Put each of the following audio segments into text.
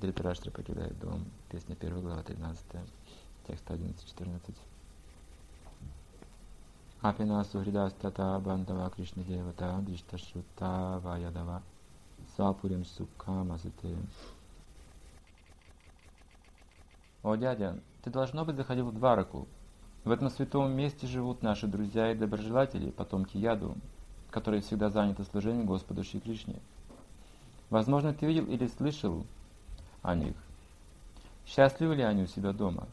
Дритараштра покидает дом. Песня 1, глава 13, текст 11-14. Апина сухридастата бандава Кришна девата дишташрута ваядава сапурим сукхамасате. О, дядя, ты, должно быть, заходил в Двараку. В этом святом месте живут наши друзья и доброжелатели, потомки Яду, которые всегда заняты служением Господу Шри Кришне. Возможно, ты видел или слышал о них. Счастливы ли они у себя дома?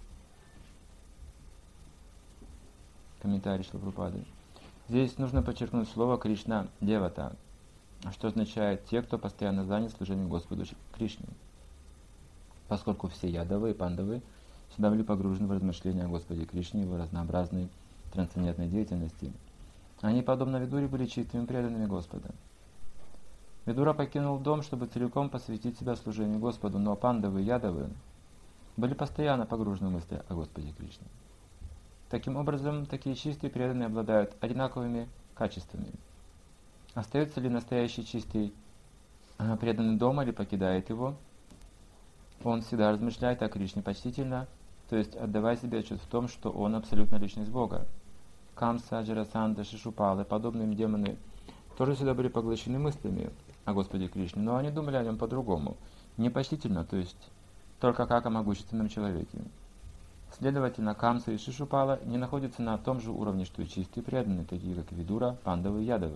Комментарий Шрила Прабхупады. Здесь нужно подчеркнуть слово Кришна Девата, что означает те, кто постоянно занят служением Господу Кришне. Поскольку все ядовы и пандавы всегда были погружены в размышления о Господе Кришне и его разнообразной трансцендентной деятельности, они, подобно Видуре, были чистыми преданными Господа. Видура покинул дом, чтобы целиком посвятить себя служению Господу, но пандавы и ядовы были постоянно погружены в мысли о Господе Кришне. Таким образом, такие чистые преданные обладают одинаковыми качествами. Остается ли настоящий чистый преданный дома или покидает его, он всегда размышляет о Кришне почтительно, то есть отдавая себе отчет в том, что он абсолютно личность Бога. Камса, Джарасанда, Шишупалы, подобные им демоны, тоже всегда были поглощены мыслями о Господе Кришне, но они думали о нем по-другому, не почтительно, то есть только как о могущественном человеке. Следовательно, Камса и Шишупала не находятся на том же уровне, что и чистые преданные, такие как Видура, Пандавы и Ядавы.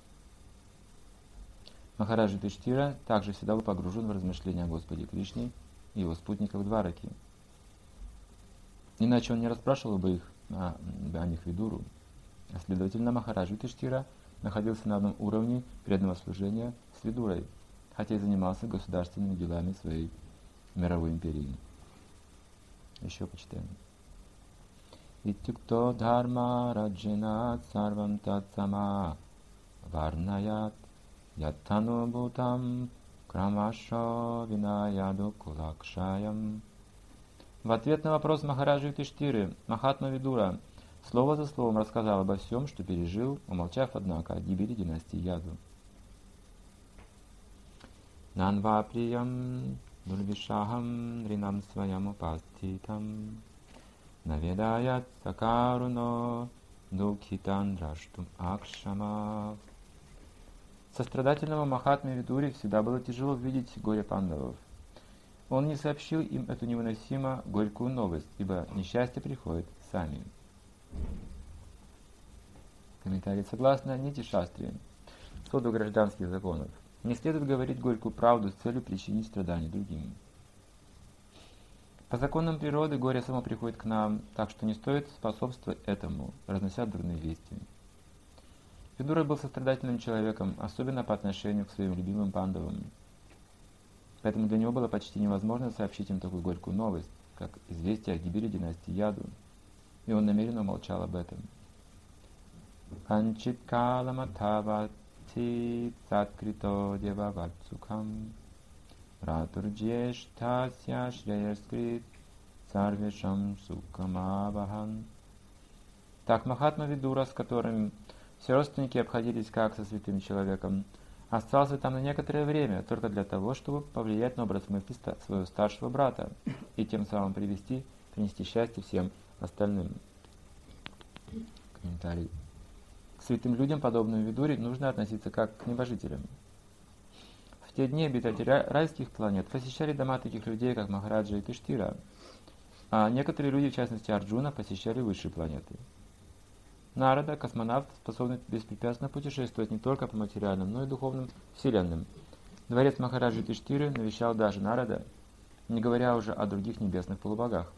Махараджа Юдхиштира также всегда был погружен в размышления о Господе Кришне и его спутниках Двараки. Иначе он не расспрашивал бы их о них Видуру. Следовательно, Махараджа Юдхиштира находился на одном уровне преданного служения с Видурой, хотя и занимался государственными делами своей мировой империи. Еще почитаем. Итюкто дхарма раджина сарвам татсама варнаят яттану бутам крамашо винаяду кулакшаям. В ответ на вопрос Махараджи Юдхиштиры Махатма Видура слово за словом рассказал обо всем, что пережил, умолчав, однако, о гибели династии Яду. Нанваприям дульвишахам ринам своям упаститам наведаят сакаруно дукхитан драштум акшама. Сострадательному Махатме Видуре всегда было тяжело видеть горе пандавов. Он не сообщил им эту невыносимо горькую новость, ибо несчастья приходят сами. Комментарий. Согласно Нити Шастре, своду гражданских законов, не следует говорить горькую правду с целью причинить страдания другим. По законам природы горе само приходит к нам, так что не стоит способствовать этому, разнося дурные вести. Видура был сострадательным человеком, особенно по отношению к своим любимым пандавам. Поэтому для него было почти невозможно сообщить им такую горькую новость, как известие о гибели династии Яду, и он намеренно умолчал об этом. Канчит каламатавати цаткрито деваватсукам ратурджештасья шреяскрит сарвешам сукамавахан. Так Махатма Видура, с которым все родственники обходились как со святым человеком, остался там на некоторое время только для того, чтобы повлиять на образ мысли своего старшего брата и тем самым принести счастье всем остальным. Комментарий. К святым людям, подобным Видуре, нужно относиться как к небожителям. В те дни обитатели райских планет посещали дома таких людей, как Махараджа Юдхиштира, а некоторые люди, в частности Арджуна, посещали высшие планеты. Нарада, космонавт, способный беспрепятственно путешествовать не только по материальным, но и духовным вселенным. Дворец Махараджи Юдхиштиры навещал даже Нарада, не говоря уже о других небесных полубогах.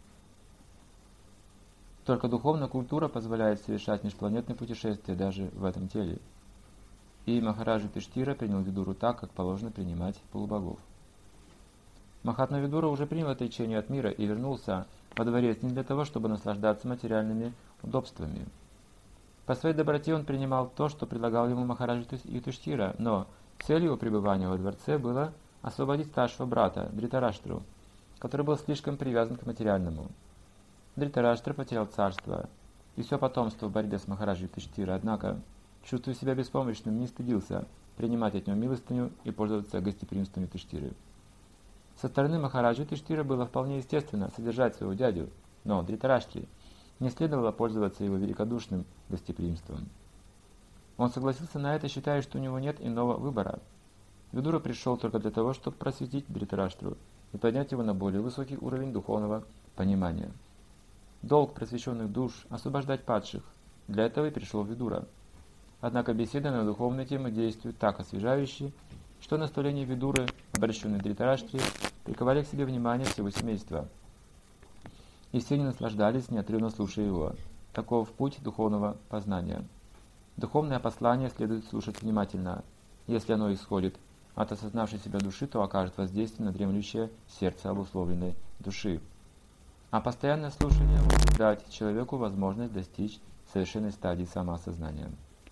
Только духовная культура позволяет совершать межпланетные путешествия даже в этом теле. И Махараджа Юдхиштира принял Видуру так, как положено принимать полубогов. Махатма Видура уже принял отречение от мира и вернулся во дворец не для того, чтобы наслаждаться материальными удобствами. По своей доброте он принимал то, что предлагал ему Махараджа Юдхиштира, но целью его пребывания во дворце было освободить старшего брата Дритараштру, который был слишком привязан к материальному. Дритараштра потерял царство и все потомство в борьбе с Махараджей Юдхиштира, однако, чувствуя себя беспомощным, не стыдился принимать от него милостыню и пользоваться гостеприимством Юдхиштиры. Со стороны Махараджи Юдхиштира было вполне естественно содержать своего дядю, но Дритараштре не следовало пользоваться его великодушным гостеприимством. Он согласился на это, считая, что у него нет иного выбора. Видура пришел только для того, чтобы просветить Дритараштру и поднять его на более высокий уровень духовного понимания. Долг просвещенных душ – освобождать падших. Для этого и пришел Видура. Однако беседы на духовные темы действуют так освежающе, что наставления Видуры, обращенные к Дритараштре, приковали к себе внимание всего семейства. И все они наслаждались, неотрывно слушая его. Таков путь духовного познания. Духовное послание следует слушать внимательно. Если оно исходит от осознавшей себя души, то окажет воздействие на дремлющее сердце обусловленной души. А постоянное слушание может дать человеку возможность достичь совершенной стадии самоосознания.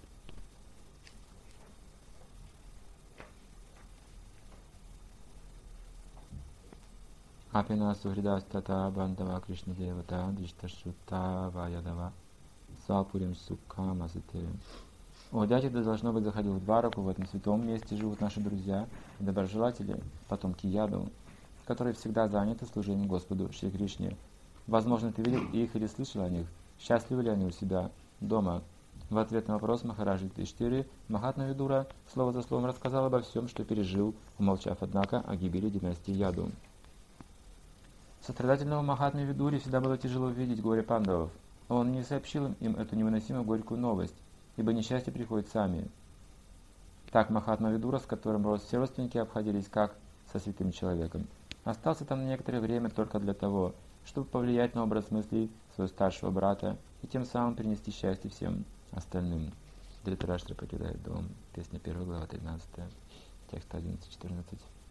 Апина Сухридастата Бандава Кришна Девата Дишташута Ваядава Сапурим Сукхам Аситевим. О, дядя, да должно быть, заходил в Двараку, в этом святом месте живут наши друзья и доброжелатели, потомки Яду, которые всегда заняты служением Господу Шри Кришне. Возможно, ты видел их или слышал о них. Счастливы ли они у себя дома? В ответ на вопрос Махараджи Юдхиштиры Махатма Видура слово за словом рассказал обо всем, что пережил, умолчав, однако, о гибели династии Яду. Сострадательному Махатме Видуре всегда было тяжело видеть горе пандавов. Он не сообщил им эту невыносимо горькую новость, ибо несчастье приходит сами. Так Махатма Видура, с которым все родственники обходились как со святым человеком, остался там на некоторое время только для того, чтобы повлиять на образ мыслей своего старшего брата и тем самым принести счастье всем остальным. Дритараштра покидает дом. Песня 1, глава 13, текст 11-14.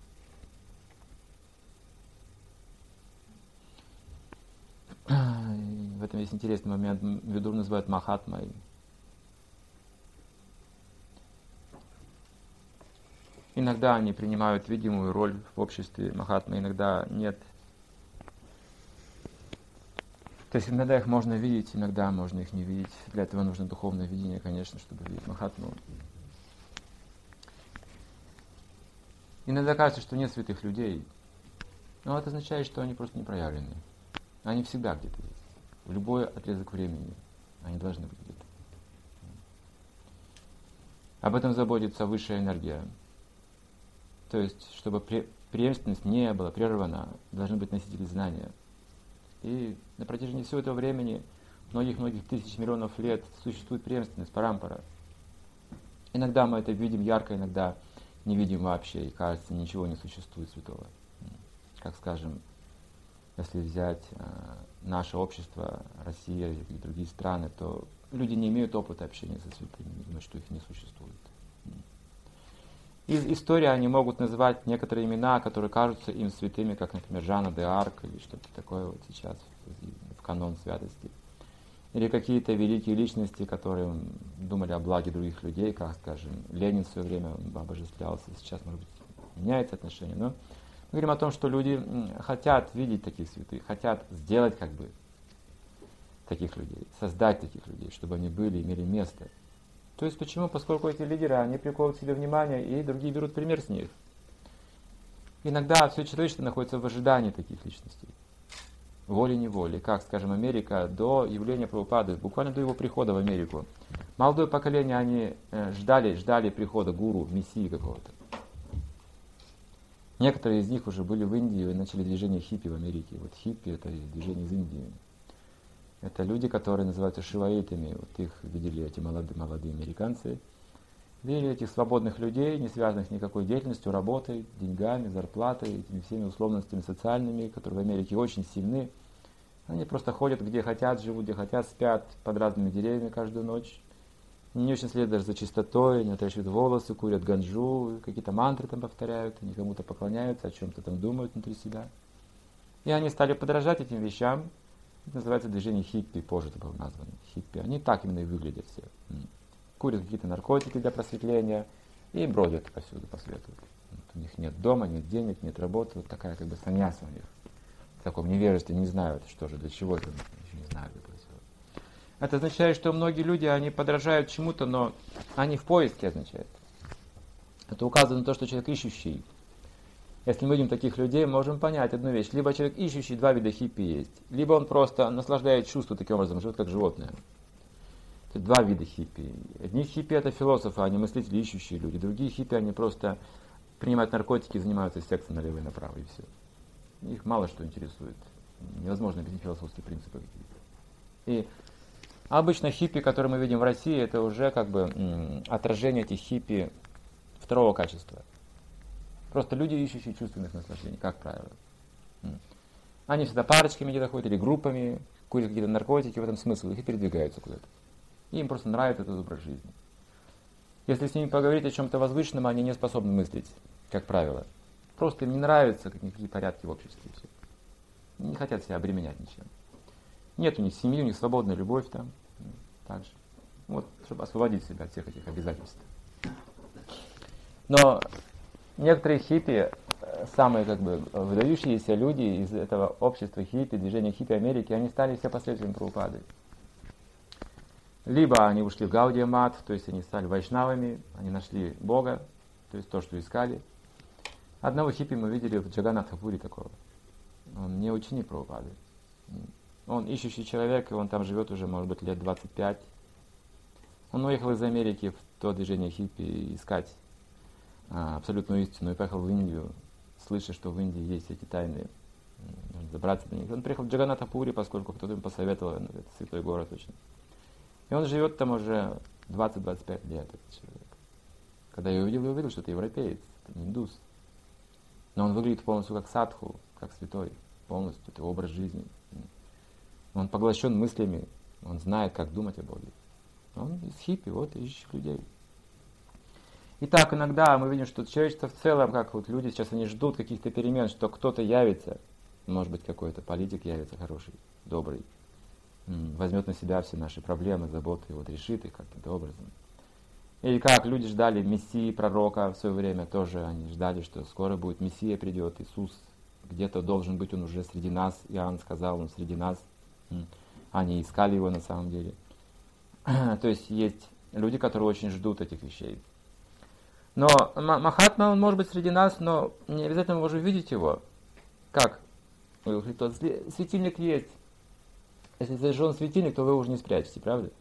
В этом есть интересный момент. Видур называют Махатмой. Иногда они принимают видимую роль в обществе Махатмы, иногда нет. То есть иногда их можно видеть, иногда можно их не видеть. Для этого нужно духовное видение, конечно, чтобы видеть Махатму. Иногда кажется, что нет святых людей, но это означает, что они просто не проявлены. Они всегда где-то есть. В любой отрезок времени они должны быть где-то. Об этом заботится высшая энергия. То есть, чтобы преемственность не была прервана, должны быть носители знания. И на протяжении всего этого времени, многих-многих тысяч миллионов лет, существует преемственность, парампара. Иногда мы это видим ярко, иногда не видим вообще, и кажется, ничего не существует святого. Как, скажем, если взять наше общество, Россия и другие страны, то люди не имеют опыта общения со святыми, думают, что их не существует. Из истории они могут называть некоторые имена, которые кажутся им святыми, как, например, Жанна де Арк или что-то такое вот сейчас в канон святости. Или какие-то великие личности, которые думали о благе других людей, как, скажем, Ленин в свое время обожествлялся, сейчас, может быть, меняется отношение, но мы говорим о том, что люди хотят видеть таких святых, хотят сделать как бы таких людей, создать таких людей, чтобы они были, имели место. То есть почему? Поскольку эти лидеры, они приковывают к себе внимание, и другие берут пример с них. Иногда все человечество находится в ожидании таких личностей. Волей-неволей. Как, скажем, Америка до явления Прабхупады, буквально до его прихода в Америку. Молодое поколение, они ждали прихода гуру, мессии какого-то. Некоторые из них уже были в Индии и начали движение хиппи в Америке. Вот хиппи — это движение из Индии. Это люди, которые называются шиваитами. Вот их видели эти молодые американцы. Видели этих свободных людей, не связанных с никакой деятельностью, работой, деньгами, зарплатой, этими всеми условностями социальными, которые в Америке очень сильны. Они просто ходят где хотят, живут где хотят, спят под разными деревьями каждую ночь. Не очень следят даже за чистотой, не отращивают волосы, курят ганджу, какие-то мантры там повторяют, они кому-то поклоняются, о чем-то там думают внутри себя. И они стали подражать этим вещам. Это называется движение хиппи, позже это было названо. Хиппи. Они так именно и выглядят все. Курят какие-то наркотики для просветления и бродят повсюду по свету. Вот у них нет дома, нет денег, нет работы. Вот такая как бы саньяса у них. В таком невежестве не знают, что же, для чего это, еще не знают этого всего. Это означает, что многие люди, они подражают чему-то, но они в поиске, означает. Это указывает на то, что человек ищущий. Если мы видим таких людей, мы можем понять одну вещь. Либо человек ищущий, два вида хиппи есть. Либо он просто наслаждает чувство таким образом, живет как животное. Это два вида хиппи. Одни хиппи это философы, они мыслители, ищущие люди. Другие хиппи, они просто принимают наркотики, занимаются сексом налево и направо, и все. Их мало что интересует. Невозможно объяснить философские принципы какие-то. И обычно хиппи, которые мы видим в России, это уже как бы отражение этих хиппи второго качества. Просто люди, ищущие чувственных наслаждений, как правило. Они всегда парочками где-то ходят или группами, курят какие-то наркотики, в этом смысл, их и передвигаются куда-то. Им просто нравится этот образ жизни. Если с ними поговорить о чем-то возвышенном, они не способны мыслить, как правило. Просто им не нравятся какие порядки в обществе. Все. Не хотят себя обременять ничем. Нет у них семьи, у них свободная любовь там. Также. Вот, чтобы освободить себя от всех этих обязательств. Но некоторые хиппи, самые как бы выдающиеся люди из этого общества хиппи, движения хиппи Америки, они стали все последователями Прабхупады. Либо они ушли в Гаудия Мат, то есть они стали вайшнавами, они нашли Бога, то есть то, что искали. Одного хиппи мы видели в Джаганнатхапуре такого. Он не ученик Прабхупады. Он ищущий человек, и он там живет уже, может быть, лет 25. Он уехал из Америки в то движение хиппи искать абсолютную истину и поехал в Индию, слыша, что в Индии есть эти тайны, нужно забраться до них. Он приехал в Джаганнатхапуре, поскольку кто-то ему посоветовал, это святой город очень. И он живет там уже 20-25 лет, этот человек. Когда я увидел, что это европеец, это не индус. Но он выглядит полностью как садху, как святой, полностью, это образ жизни. Он поглощен мыслями, он знает, как думать о Боге. Он из хиппи, вот, ищущих людей. Итак, иногда мы видим, что человечество в целом, как вот люди сейчас, они ждут каких-то перемен, что кто-то явится, может быть, какой-то политик явится хороший, добрый, возьмет на себя все наши проблемы, заботы, и вот решит их каким-то образом. И как люди ждали Мессии, пророка в свое время, тоже они ждали, что скоро будет Мессия, придет Иисус, где-то должен быть он уже среди нас, Иоанн сказал, он среди нас, они искали его на самом деле. То есть есть люди, которые очень ждут этих вещей. Но Махатма, он может быть среди нас, но не обязательно мы можем видеть его. Как? Светильник есть. Если зажжен светильник, то вы его уже не спрячете, правда?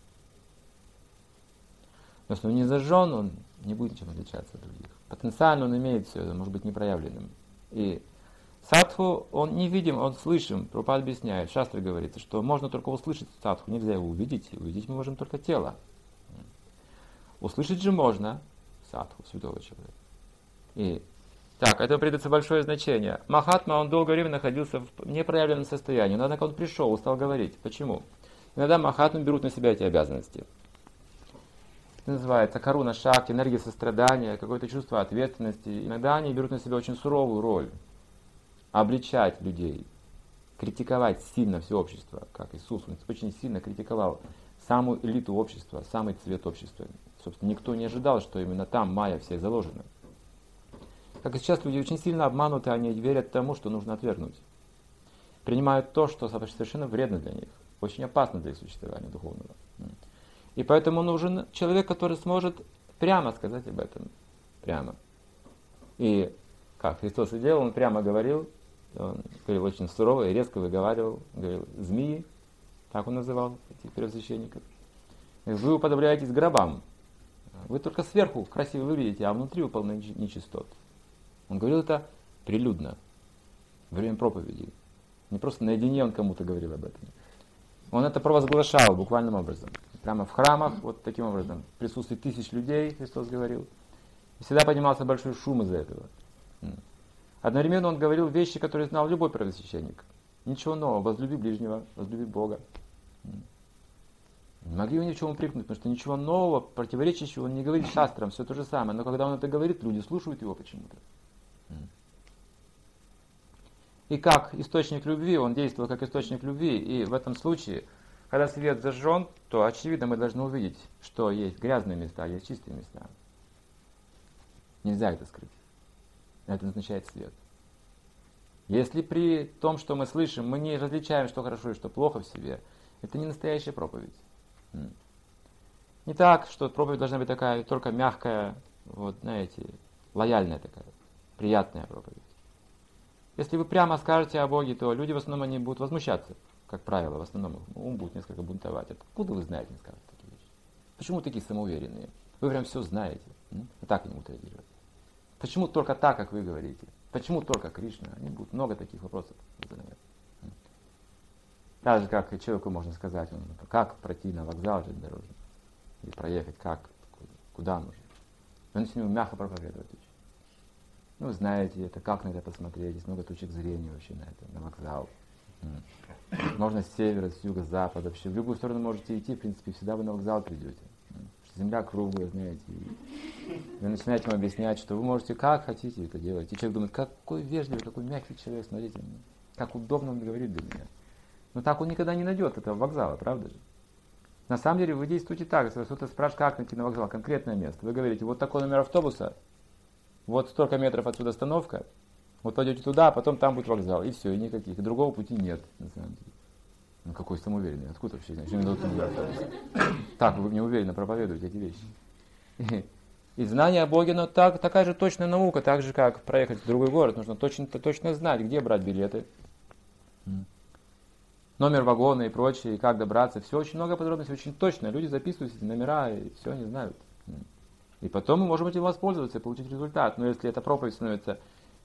Но если он не зажжен, он не будет ничем отличаться от других. Потенциально он имеет все это, может быть непроявленным. И садху, он невидим, он слышим. Прабхупада объясняет, в шастре говорится, что можно только услышать садху, нельзя его увидеть. Увидеть мы можем только тело. Услышать же можно садху, святого человека. И так, этому придается большое значение. Махатма, он долгое время находился в непроявленном состоянии, но однако он пришел, стал говорить. Почему? Иногда Махатмы берут на себя эти обязанности. Это называется каруна шакти, энергия сострадания, какое-то чувство ответственности. Иногда они берут на себя очень суровую роль. Обличать людей, критиковать сильно все общество, как Иисус. Он очень сильно критиковал самую элиту общества, самый цвет общества. Собственно, никто не ожидал, что именно там майя вся заложена. Как и сейчас люди очень сильно обмануты, они верят тому, что нужно отвергнуть. Принимают то, что совершенно вредно для них, очень опасно для их существования духовного. И поэтому нужен человек, который сможет прямо сказать об этом. Прямо. И как Христос и делал, он прямо говорил, он говорил очень сурово и резко выговаривал, говорил, змеи, так он называл этих первосвященников. Вы уподобляетесь гробам. Вы только сверху красиво выглядите, а внутри вы полны нечистот. Он говорил это прилюдно, во время проповеди. Не просто наедине он кому-то говорил об этом. Он это провозглашал буквальным образом. Прямо в храмах, вот таким образом, в присутствии тысяч людей, Христос говорил. И всегда поднимался большой шум из-за этого. Одновременно он говорил вещи, которые знал любой первосвященник. Ничего нового. Возлюби ближнего, возлюби Бога. Не могли его ни в чем упрекнуть, потому что ничего нового, противоречащего он не говорит шастрам, все то же самое. Но когда он это говорит, люди слушают его почему-то. И как источник любви, он действовал как источник любви. И в этом случае, когда свет зажжен, то очевидно мы должны увидеть, что есть грязные места, есть чистые места. Нельзя это скрыть. Это означает свет. Если при том, что мы слышим, мы не различаем, что хорошо и что плохо в себе, это не настоящая проповедь. Не так, что проповедь должна быть такая только мягкая, вот, знаете, лояльная такая. приятная проповедь. Если вы прямо скажете о Боге, то люди в основном они будут возмущаться, как правило, в основном ум будет несколько бунтовать. Откуда вы знаете, не скажут такие вещи? Почему такие самоуверенные? Вы прям все знаете. И так они будут реагировать. Почему только так, как вы говорите? Почему только Кришна? Они будут много таких вопросов задавать. Даже как человеку можно сказать, как пройти на вокзал железнодорожный, или проехать, куда нужно. Он с ним мягко проповедует. Ну, знаете, это как на это посмотреть, есть много точек зрения вообще на это, на вокзал. Можно с севера, с юга, с запада, вообще в любую сторону можете идти, в принципе, всегда вы на вокзал придете. Земля круглая, знаете. И вы начинаете вам объяснять, что вы можете как хотите это делать. И человек думает, какой вежливый, какой мягкий человек, смотрите, как удобно он говорит для меня. Но так он никогда не найдет этого вокзала, правда же? На самом деле вы действуете так, если вас кто-то спрашивает, как найти на вокзал, конкретное место. Вы говорите, вот такой номер автобуса, вот столько метров отсюда остановка, вот пойдете туда, а потом там будет вокзал, и все, и никаких. И другого пути нет, на самом деле. Ну какой самоуверенный, откуда вообще знаешь, так, вы не уверенно проповедуете эти вещи. И знание о Боге, но такая же точная наука, так же как проехать в другой город, нужно точно знать, где брать билеты. Номер вагона и прочее, и как добраться. Все очень много подробностей, очень точно. Люди записывают эти номера, и все они знают. И потом мы можем этим воспользоваться и получить результат. Но если эта проповедь становится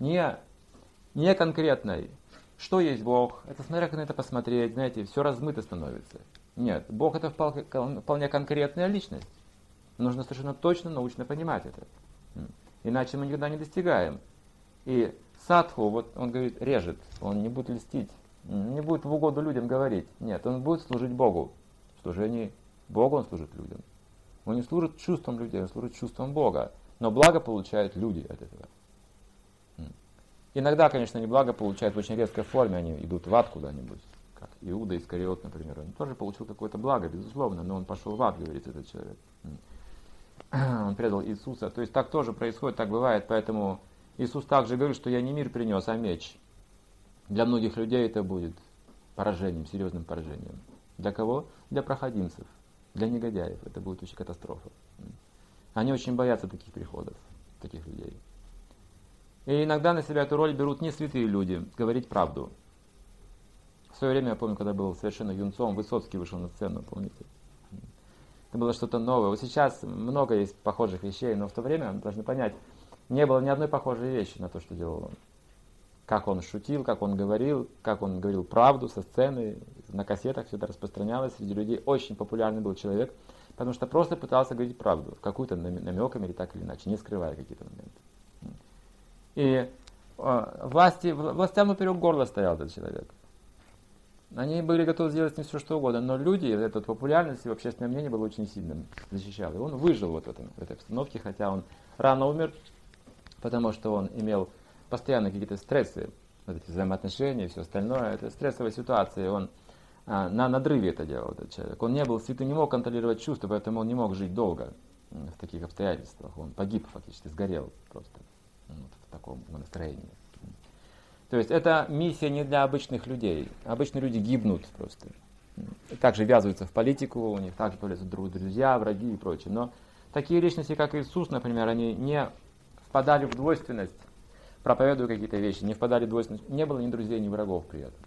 не конкретной, что есть Бог, это смотря как на это посмотреть, знаете, все размыто становится. Нет, Бог это вполне конкретная личность. Нужно совершенно точно научно понимать это. Иначе мы никогда не достигаем. И садху, вот он говорит, режет, он не будет льстить. Не будет в угоду людям говорить. Нет, он будет служить Богу. В служении Богу он служит людям. Он не служит чувствам людей, он служит чувствам Бога. Но благо получают люди от этого. Иногда, конечно, они благо получают в очень резкой форме, они идут в ад куда-нибудь. Как Иуда Искариот, например. Он тоже получил какое-то благо, безусловно, но он пошел в ад, говорит этот человек. Он предал Иисуса. То есть так тоже происходит, так бывает. Поэтому Иисус также говорит, что я не мир принес, а меч. Для многих людей это будет поражением, серьезным поражением. Для кого? Для проходимцев, для негодяев. Это будет очень катастрофа. Они очень боятся таких приходов, таких людей. И иногда на себя эту роль берут не святые люди, говорить правду. В свое время, я помню, когда был совершенно юнцом, Высоцкий вышел на сцену, помните? Это было что-то новое. Вот сейчас много есть похожих вещей, но в то время, должны понять, не было ни одной похожей вещи на то, что делал он. Как он шутил, как он говорил правду со сцены, на кассетах все это распространялось среди людей. Очень популярный был человек, потому что просто пытался говорить правду, какую-то намеками или так или иначе, не скрывая какие-то моменты. И властям поперек горла стоял этот человек. Они были готовы сделать с ним все, что угодно, но люди, эта популярность и общественное мнение было очень сильным, защищал. И он выжил вот в этой обстановке, хотя он рано умер, потому что он имел постоянно какие-то стрессы, вот эти взаимоотношения и все остальное. Это стрессовая ситуация, он на надрыве это делал, этот человек. Он не был святым, не мог контролировать чувства, поэтому он не мог жить долго в таких обстоятельствах. Он погиб фактически, сгорел просто в таком настроении. То есть это миссия не для обычных людей. Обычные люди гибнут просто. Также ввязываются в политику, у них также появляются друзья, враги и прочее. Но такие личности, как Иисус, например, они не впадали в двойственность, проповедуя какие-то вещи, не впадали в двойственность. Не было ни друзей, ни врагов при этом.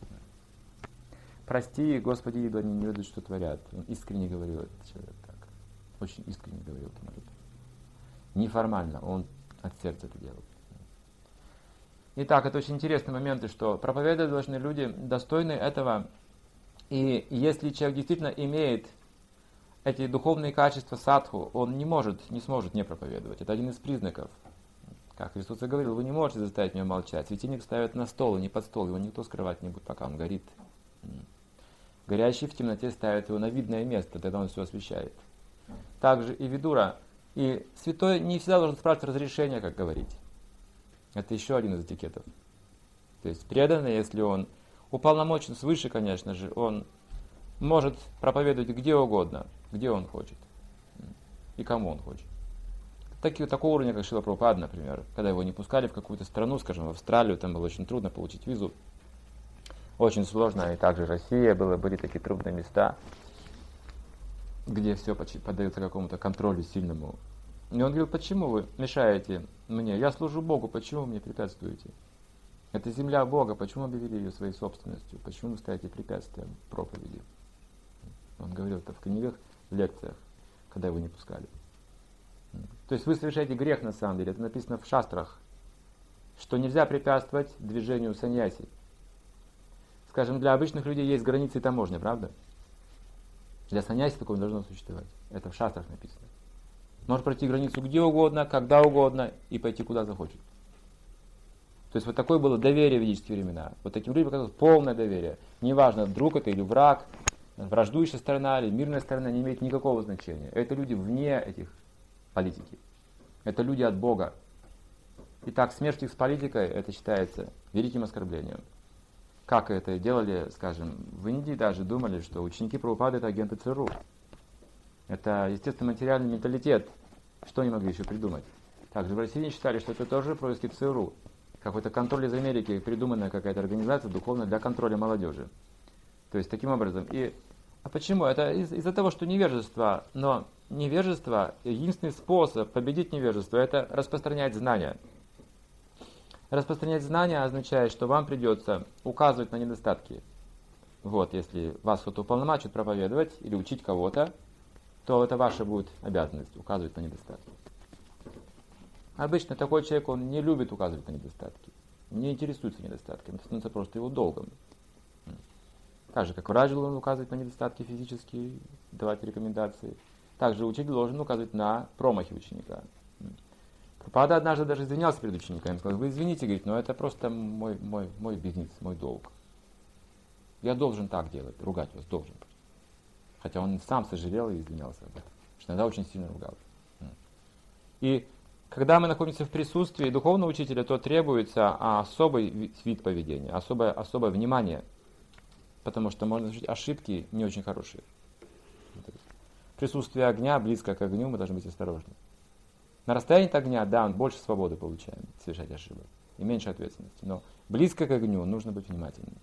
Прости, Господи, ибо они не ведают, что творят. Он искренне говорил этот человек так. Очень искренне говорил эту молитву. Неформально, он от сердца это делал. Итак, это очень интересные моменты, что проповедовать должны люди достойны этого. И если человек действительно имеет эти духовные качества садху, он не сможет не проповедовать. Это один из признаков. Как Христос и говорил, вы не можете заставить меня молчать. Светильник ставят на стол, и не под стол, его никто скрывать не будет, пока он горит. Горящий в темноте ставит его на видное место, тогда он все освещает. Также и видура. И святой не всегда должен спрашивать разрешения, как говорить. Это еще один из этикетов. То есть преданный, если он уполномочен свыше, конечно же, он может проповедовать где угодно, где он хочет и кому он хочет. Такого уровня, как Шрила Прабхупада, например, когда его не пускали в какую-то страну, скажем, в Австралию, там было очень трудно получить визу. Очень сложно, и также Россия, были такие трудные места, где все поддается какому-то контролю сильному. И он говорил, почему вы мешаете мне? Я служу Богу, почему вы мне препятствуете? Это земля Бога, почему вы объявили ее своей собственностью? Почему вы ставите препятствия проповеди? Он говорил это в книгах, в лекциях, когда его не пускали. То есть вы совершаете грех на самом деле. Это написано в шастрах, что нельзя препятствовать движению саньяси. Скажем, для обычных людей есть границы и таможня, правда? Для саньяси такого не должно существовать. Это в шастрах написано. Может пройти границу где угодно, когда угодно и пойти куда захочет. То есть вот такое было доверие в ведические времена. Вот таким людям показалось полное доверие. Неважно, друг это или враг, враждующая сторона или мирная сторона, не имеет никакого значения. Это люди вне этих политики. Это люди от Бога. Итак, смерть их с политикой, это считается великим оскорблением. Как это делали, скажем, в Индии даже думали, что ученики Прабхупады это агенты ЦРУ. Это, естественно, материальный менталитет. Что они могли еще придумать? Также в России считали, что это тоже происки ЦРУ. Какой-то контроль из Америки, придуманная какая-то организация духовная для контроля молодежи. То есть таким образом. А почему? Это из-за того, что невежество. Но невежество, единственный способ победить невежество, это распространять знания. Распространять знания означает, что вам придется указывать на недостатки. Вот, если вас кто-то уполномочит проповедовать или учить кого-то, то это ваша будет обязанность указывать на недостатки. Обычно такой человек, он не любит указывать на недостатки, не интересуется недостатками, это становится просто его долгом. Так же, как врач должен указывать на недостатки физические, давать рекомендации, также учитель должен указывать на промахи ученика. Прабхупада однажды даже извинялся перед учениками, сказал, вы извините, говорит, но это просто мой бизнес, мой долг. Я должен так делать, ругать вас должен. Хотя он сам сожалел и извинялся об этом, что иногда очень сильно ругал. И когда мы находимся в присутствии духовного учителя, то требуется особый вид поведения, особое внимание, потому что можно совершить ошибки не очень хорошие. В присутствии огня, близко к огню, мы должны быть осторожны. На расстоянии от огня, да, больше свободы получаем совершать ошибок и меньше ответственности, но близко к огню нужно быть внимательным.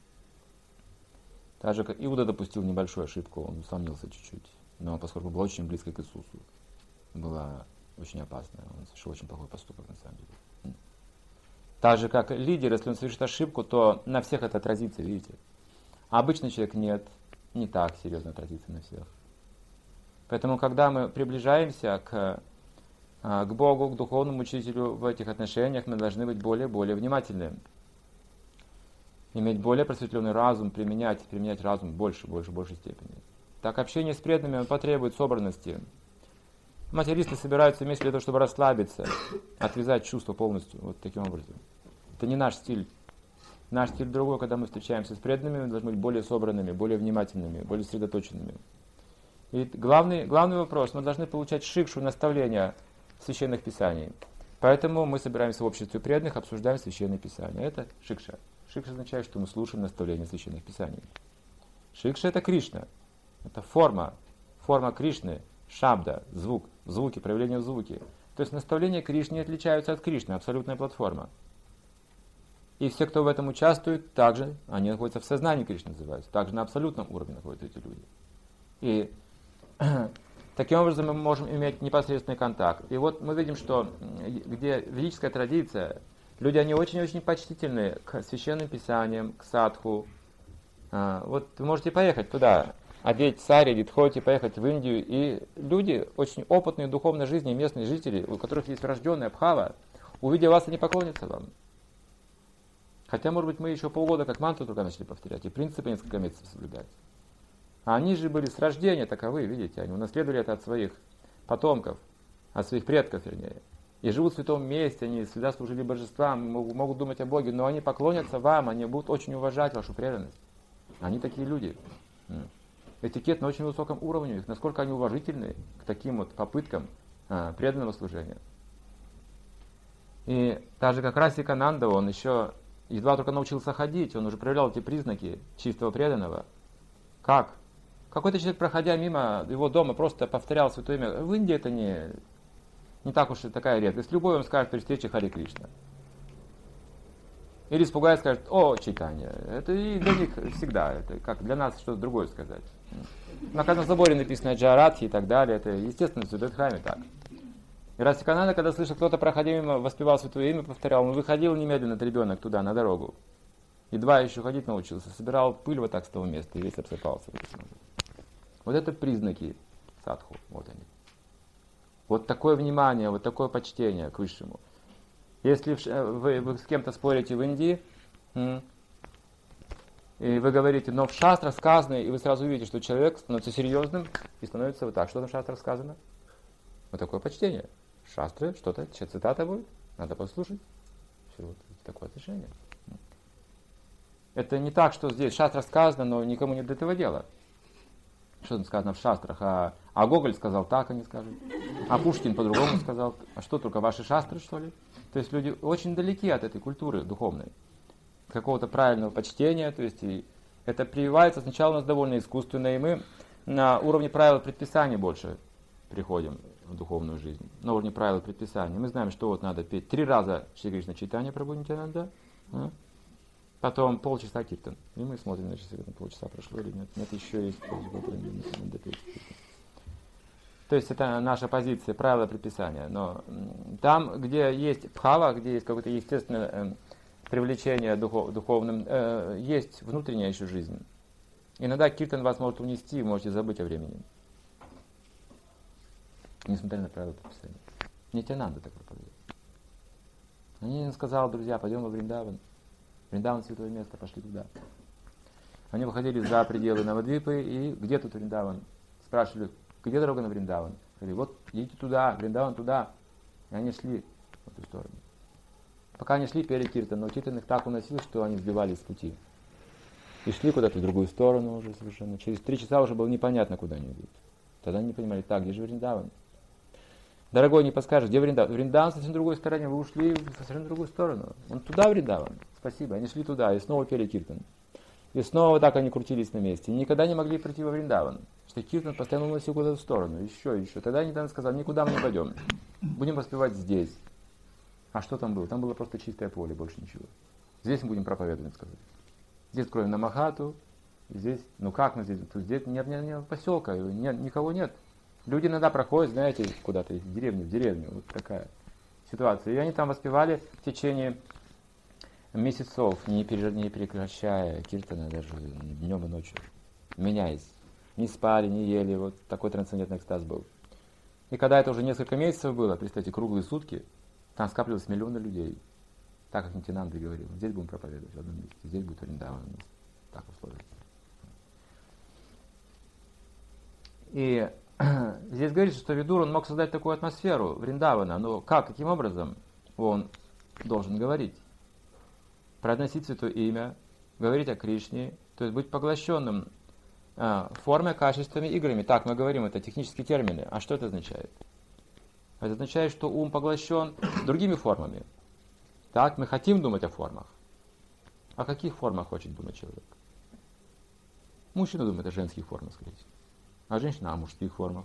Так же, как Иуда допустил небольшую ошибку, он усомнился чуть-чуть, но поскольку был очень близко к Иисусу, было очень опасно, он совершил очень плохой поступок на самом деле. Так же, как лидер, если он совершит ошибку, то на всех это отразится, видите. А обычный человек нет, не так серьезно отразится на всех. Поэтому, когда мы приближаемся к Богу, к духовному учителю в этих отношениях, мы должны быть более внимательны. Иметь более просветленный разум, применять разум в большей степени. Так, общение с преданными потребует собранности. Материисты собираются вместе для того, чтобы расслабиться, отвязать чувства полностью, вот таким образом. Это не наш стиль. Наш стиль другой, когда мы встречаемся с преданными, мы должны быть более собранными, более внимательными, более сосредоточенными. И главный вопрос, мы должны получать шикшу, наставления священных писаний. Поэтому мы собираемся в обществе преданных, обсуждаем священные писания. Это шикша. Шикша означает, что мы слушаем наставления священных писаний. Шикша это Кришна. Это форма Кришны, шабда, звуки, проявления в звуке. То есть наставления Кришны отличаются от Кришны, абсолютная платформа. И все, кто в этом участвует, также, они находятся в сознании Кришны, называются, также на абсолютном уровне находятся эти люди. И таким образом мы можем иметь непосредственный контакт. И вот мы видим, что где ведическая традиция, люди, они очень-очень почтительны к священным писаниям, к садху. Вот вы можете поехать туда, одеть сари, дитхоти, поехать в Индию, и люди, очень опытные в духовной жизни, местные жители, у которых есть врожденная бхава, увидя вас, они поклонятся вам. Хотя, может быть, мы еще полгода как мантру только начали повторять, и принципы несколько месяцев соблюдать. А они же были с рождения таковы, видите, они унаследовали это от своих потомков, от своих предков, вернее. И живут в святом месте, они всегда служили божествам, могут думать о Боге, но они поклонятся вам, они будут очень уважать вашу преданность. Они такие люди. Этикет на очень высоком уровне, их насколько они уважительны к таким вот попыткам преданного служения. И даже как Расикананда, он еще едва только научился ходить, он уже проявлял эти признаки чистого преданного. Как? Какой-то человек, проходя мимо его дома, просто повторял святое имя. В Индии это не так уж и такая редкость. Любой вам скажет при встрече Харе Кришна. Или испугает, скажет, о, читание. Это и для них всегда, это как для нас что-то другое сказать. На каждом соборе написано Джарадхи и так далее. Это естественно в Святой Дхарме так. И Расикананда, когда слышал, кто-то проходил мимо, воспевал святое имя, повторял, он выходил немедленно, этот ребенок, туда, на дорогу. Едва еще ходить научился, собирал пыль вот так с того места и весь обсыпался. Вот это признаки садху, вот они. Вот такое внимание, вот такое почтение к высшему. Если вы с кем-то спорите в Индии, и вы говорите, но в шастрах сказано, и вы сразу видите, что человек становится серьезным и становится вот так. Что там в шастрах сказано? Вот такое почтение. Шастры, что-то, цитата будет, надо послушать. Все, вот такое отношение. Это не так, что здесь в шастрах сказано, но никому нет до этого дела. Что там сказано в шастрах? А Гоголь сказал так, они скажут. А Пушкин по-другому сказал. А что, только ваши шастры, что ли? То есть люди очень далеки от этой культуры духовной. Какого-то правильного почтения. То есть и это прививается сначала у нас довольно искусственно, и мы на уровне правил и предписаний больше приходим в духовную жизнь. На уровне правил и предписаний. Мы знаем, что вот надо петь 3 раза Шри Кришна Чайтанья Прабху Нитьянанда. Потом полчаса киртан. И мы смотрим на часы, полчаса прошло или нет. Нет, еще есть. То есть это наша позиция, правила предписания. Но там, где есть бхава, где есть какое-то естественное привлечение духовным, есть внутренняя еще жизнь. Иногда киртан вас может унести, вы можете забыть о времени. Несмотря на правила предписания. Нитьянанда так проповедует. Они сказали, друзья, пойдем во Вриндаван. Вриндаван — святое место, пошли туда. Они выходили за пределы Навадвипы, и где тут Вриндаван? Спрашивали, где дорога на Вриндаван? Говорили, вот идите туда, Вриндаван туда. И они шли в эту сторону. Пока они шли, пели киртан, но киртан их так уносил, что они сбивались с пути. И шли куда-то в другую сторону уже совершенно. Через 3 часа уже было непонятно, куда они идут. Тогда они не понимали, так, где же Вриндаван? Дорогой, не подскажешь, где Вриндаван? Вриндаван совсем в другой стороне, вы ушли в совсем другую сторону. Он туда Вриндаван. Спасибо. Они шли туда и снова пели киртан. И снова так они крутились на месте. И никогда не могли прийти во Вриндаван. Что киртан постоянно уносил куда-то в сторону. Еще. Тогда они сказали, никуда мы не пойдем. Будем воспевать здесь. А что там было? Там было просто чистое поле, больше ничего. Здесь мы будем проповедовать, сказать. Здесь откроем Намахату. Здесь, как мы здесь? Тут здесь нет поселка, никого нет. Люди иногда проходят, знаете, куда-то из деревни в деревню. Вот такая ситуация. И они там воспевали в течение месяцев, не прекращая киртана даже днем и ночью. Меняясь. Не спали, не ели. Вот такой трансцендентный экстаз был. И когда это уже несколько месяцев было, представьте, круглые сутки, там скапливалось миллионы людей. Так как Нитьянанда говорил. Здесь будем проповедовать в одном месте. Здесь будет Вриндаван. Так условия. И здесь говорится, что Видур, он мог создать такую атмосферу Вриндавана, но каким образом он должен говорить? Произносить святое имя, говорить о Кришне, то есть быть поглощенным формой, качествами, играми. Так, мы говорим, это технические термины. А что это означает? Это означает, что ум поглощен другими формами. Так, мы хотим думать о формах. О каких формах хочет думать человек? Мужчина думает о женских формах, скорее всего. А женщина о мужских формах.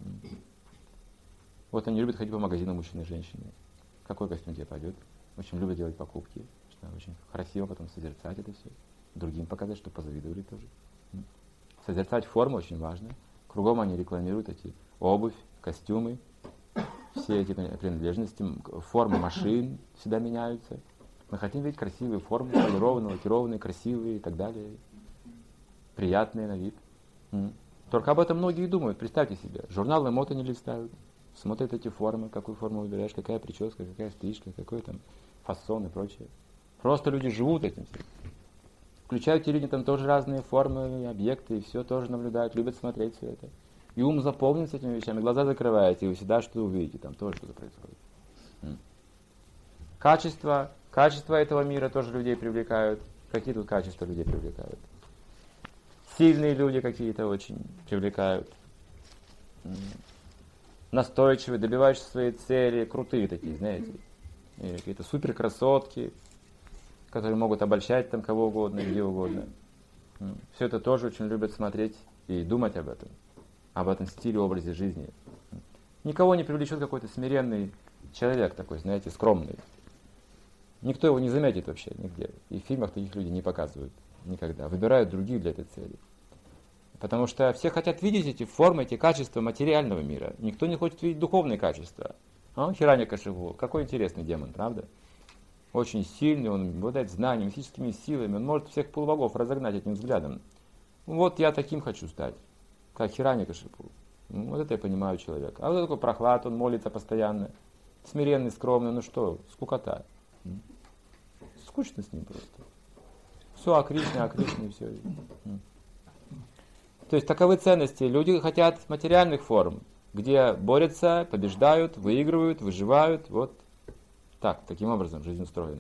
Вот они любят ходить по магазинам, мужчины и женщины. Какой костюм тебе пойдет? Очень любят делать покупки. Что очень красиво потом созерцать это все. Другим показать, что позавидовали тоже. Созерцать форму очень важно. Кругом они рекламируют эти обувь, костюмы. Все эти принадлежности, формы машин всегда меняются. Мы хотим видеть красивые формы, полированные, лакированные, красивые и так далее. Приятные на вид. Только об этом многие думают. Представьте себе, журналы мод они листают, смотрят эти формы, какую форму выбираешь, какая прическа, какая стрижка, какой там фасон и прочее. Просто люди живут этим всем. Включают телевидение, там тоже разные формы, объекты, и все тоже наблюдают, любят смотреть все это. И ум заполнен с этими вещами, глаза закрываете, и вы всегда что увидите, там тоже что-то происходит. Качества этого мира тоже людей привлекают. Какие тут качества людей привлекают? Сильные люди какие-то очень привлекают. Настойчивые, добивающиеся своей цели, крутые такие, знаете. И какие-то суперкрасотки, которые могут обольщать там кого угодно, где угодно. Все это тоже очень любят смотреть и думать об этом стиле, образе жизни. Никого не привлечет какой-то смиренный человек такой, знаете, скромный. Никто его не заметит вообще нигде. И в фильмах таких людей не показывают никогда. Выбирают других для этой цели. Потому что все хотят видеть эти формы, эти качества материального мира. Никто не хочет видеть духовные качества. А он Хираньякашипу. Какой интересный демон, правда? Очень сильный, он обладает знаниями, мистическими силами, он может всех полубогов разогнать этим взглядом. Вот я таким хочу стать, как Хираньякашипу. Вот это я понимаю человека. А вот такой прохлад, он молится постоянно, смиренный, скромный, ну что, скукота. Скучно с ним просто. Все о Кришне, все. То есть таковы ценности. Люди хотят материальных форм, где борются, побеждают, выигрывают, выживают. Вот так, таким образом жизнь устроена.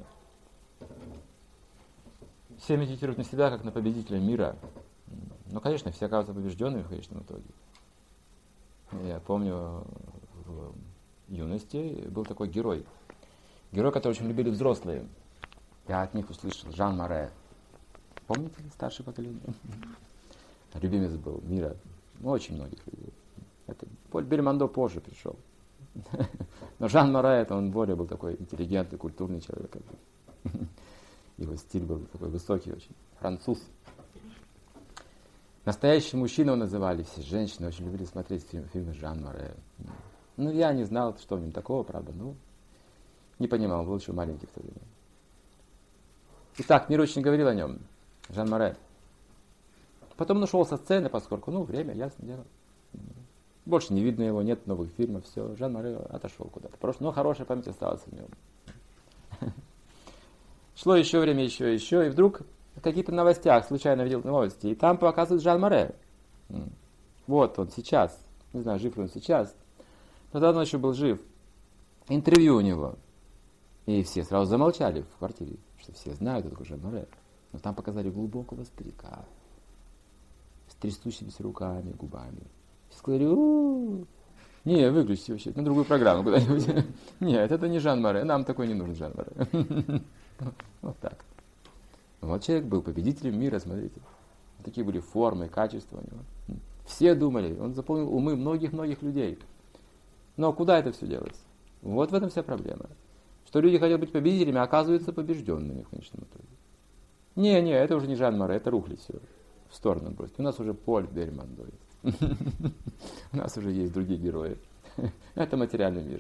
Все медитируют на себя, как на победителя мира. Но, конечно, все оказываются побежденными в конечном итоге. Я помню, в юности был такой герой. Герой, который очень любили взрослые. Я от них услышал. Жан Море. Помните, старшее поколение? Любимец был мира. Очень многих людей. Это Поль Бельмондо позже пришел. Но Жан Море, это он более был такой интеллигентный, культурный человек. Его стиль был такой высокий очень. Француз. Настоящий мужчина его называли. Все женщины очень любили смотреть фильмы Жан Море. Ну, я не знал, что в нем такого, правда. Ну, не понимал, был еще маленький в то время. Итак, мир очень говорил о нем. Жан Море. Потом он ушел со сцены, поскольку, время, ясно дело. Больше не видно его, нет новых фильмов, все. Жан Море отошел куда-то. Но хорошая память осталась в нем. Шло еще время, еще, и вдруг в каких-то новостях случайно видел новости, и там показывают Жан Море. Вот он сейчас. Не знаю, жив ли он сейчас. Но тогда он еще был жив. Интервью у него. И все сразу замолчали в квартире, что все знают, кто такой Жан Море. Но там показали глубокого старика. С трясущимися руками, губами. Все сказали, не, выключите вообще, на другую программу куда-нибудь. Нет, это не Жан Море, нам такой не нужен Жан Море. Вот так. Вот человек был победителем мира, смотрите. Такие были формы, качества у него. Все думали, он заполнил умы многих-многих людей. Но куда это все делось? Вот в этом вся проблема. Что люди хотят быть победителями, а оказываются побежденными в конечном итоге. Не, это уже не Жан Море, это рухли все. В сторону бросить. У нас уже Поль Бельмондо есть. У нас уже есть другие герои. Это материальный мир.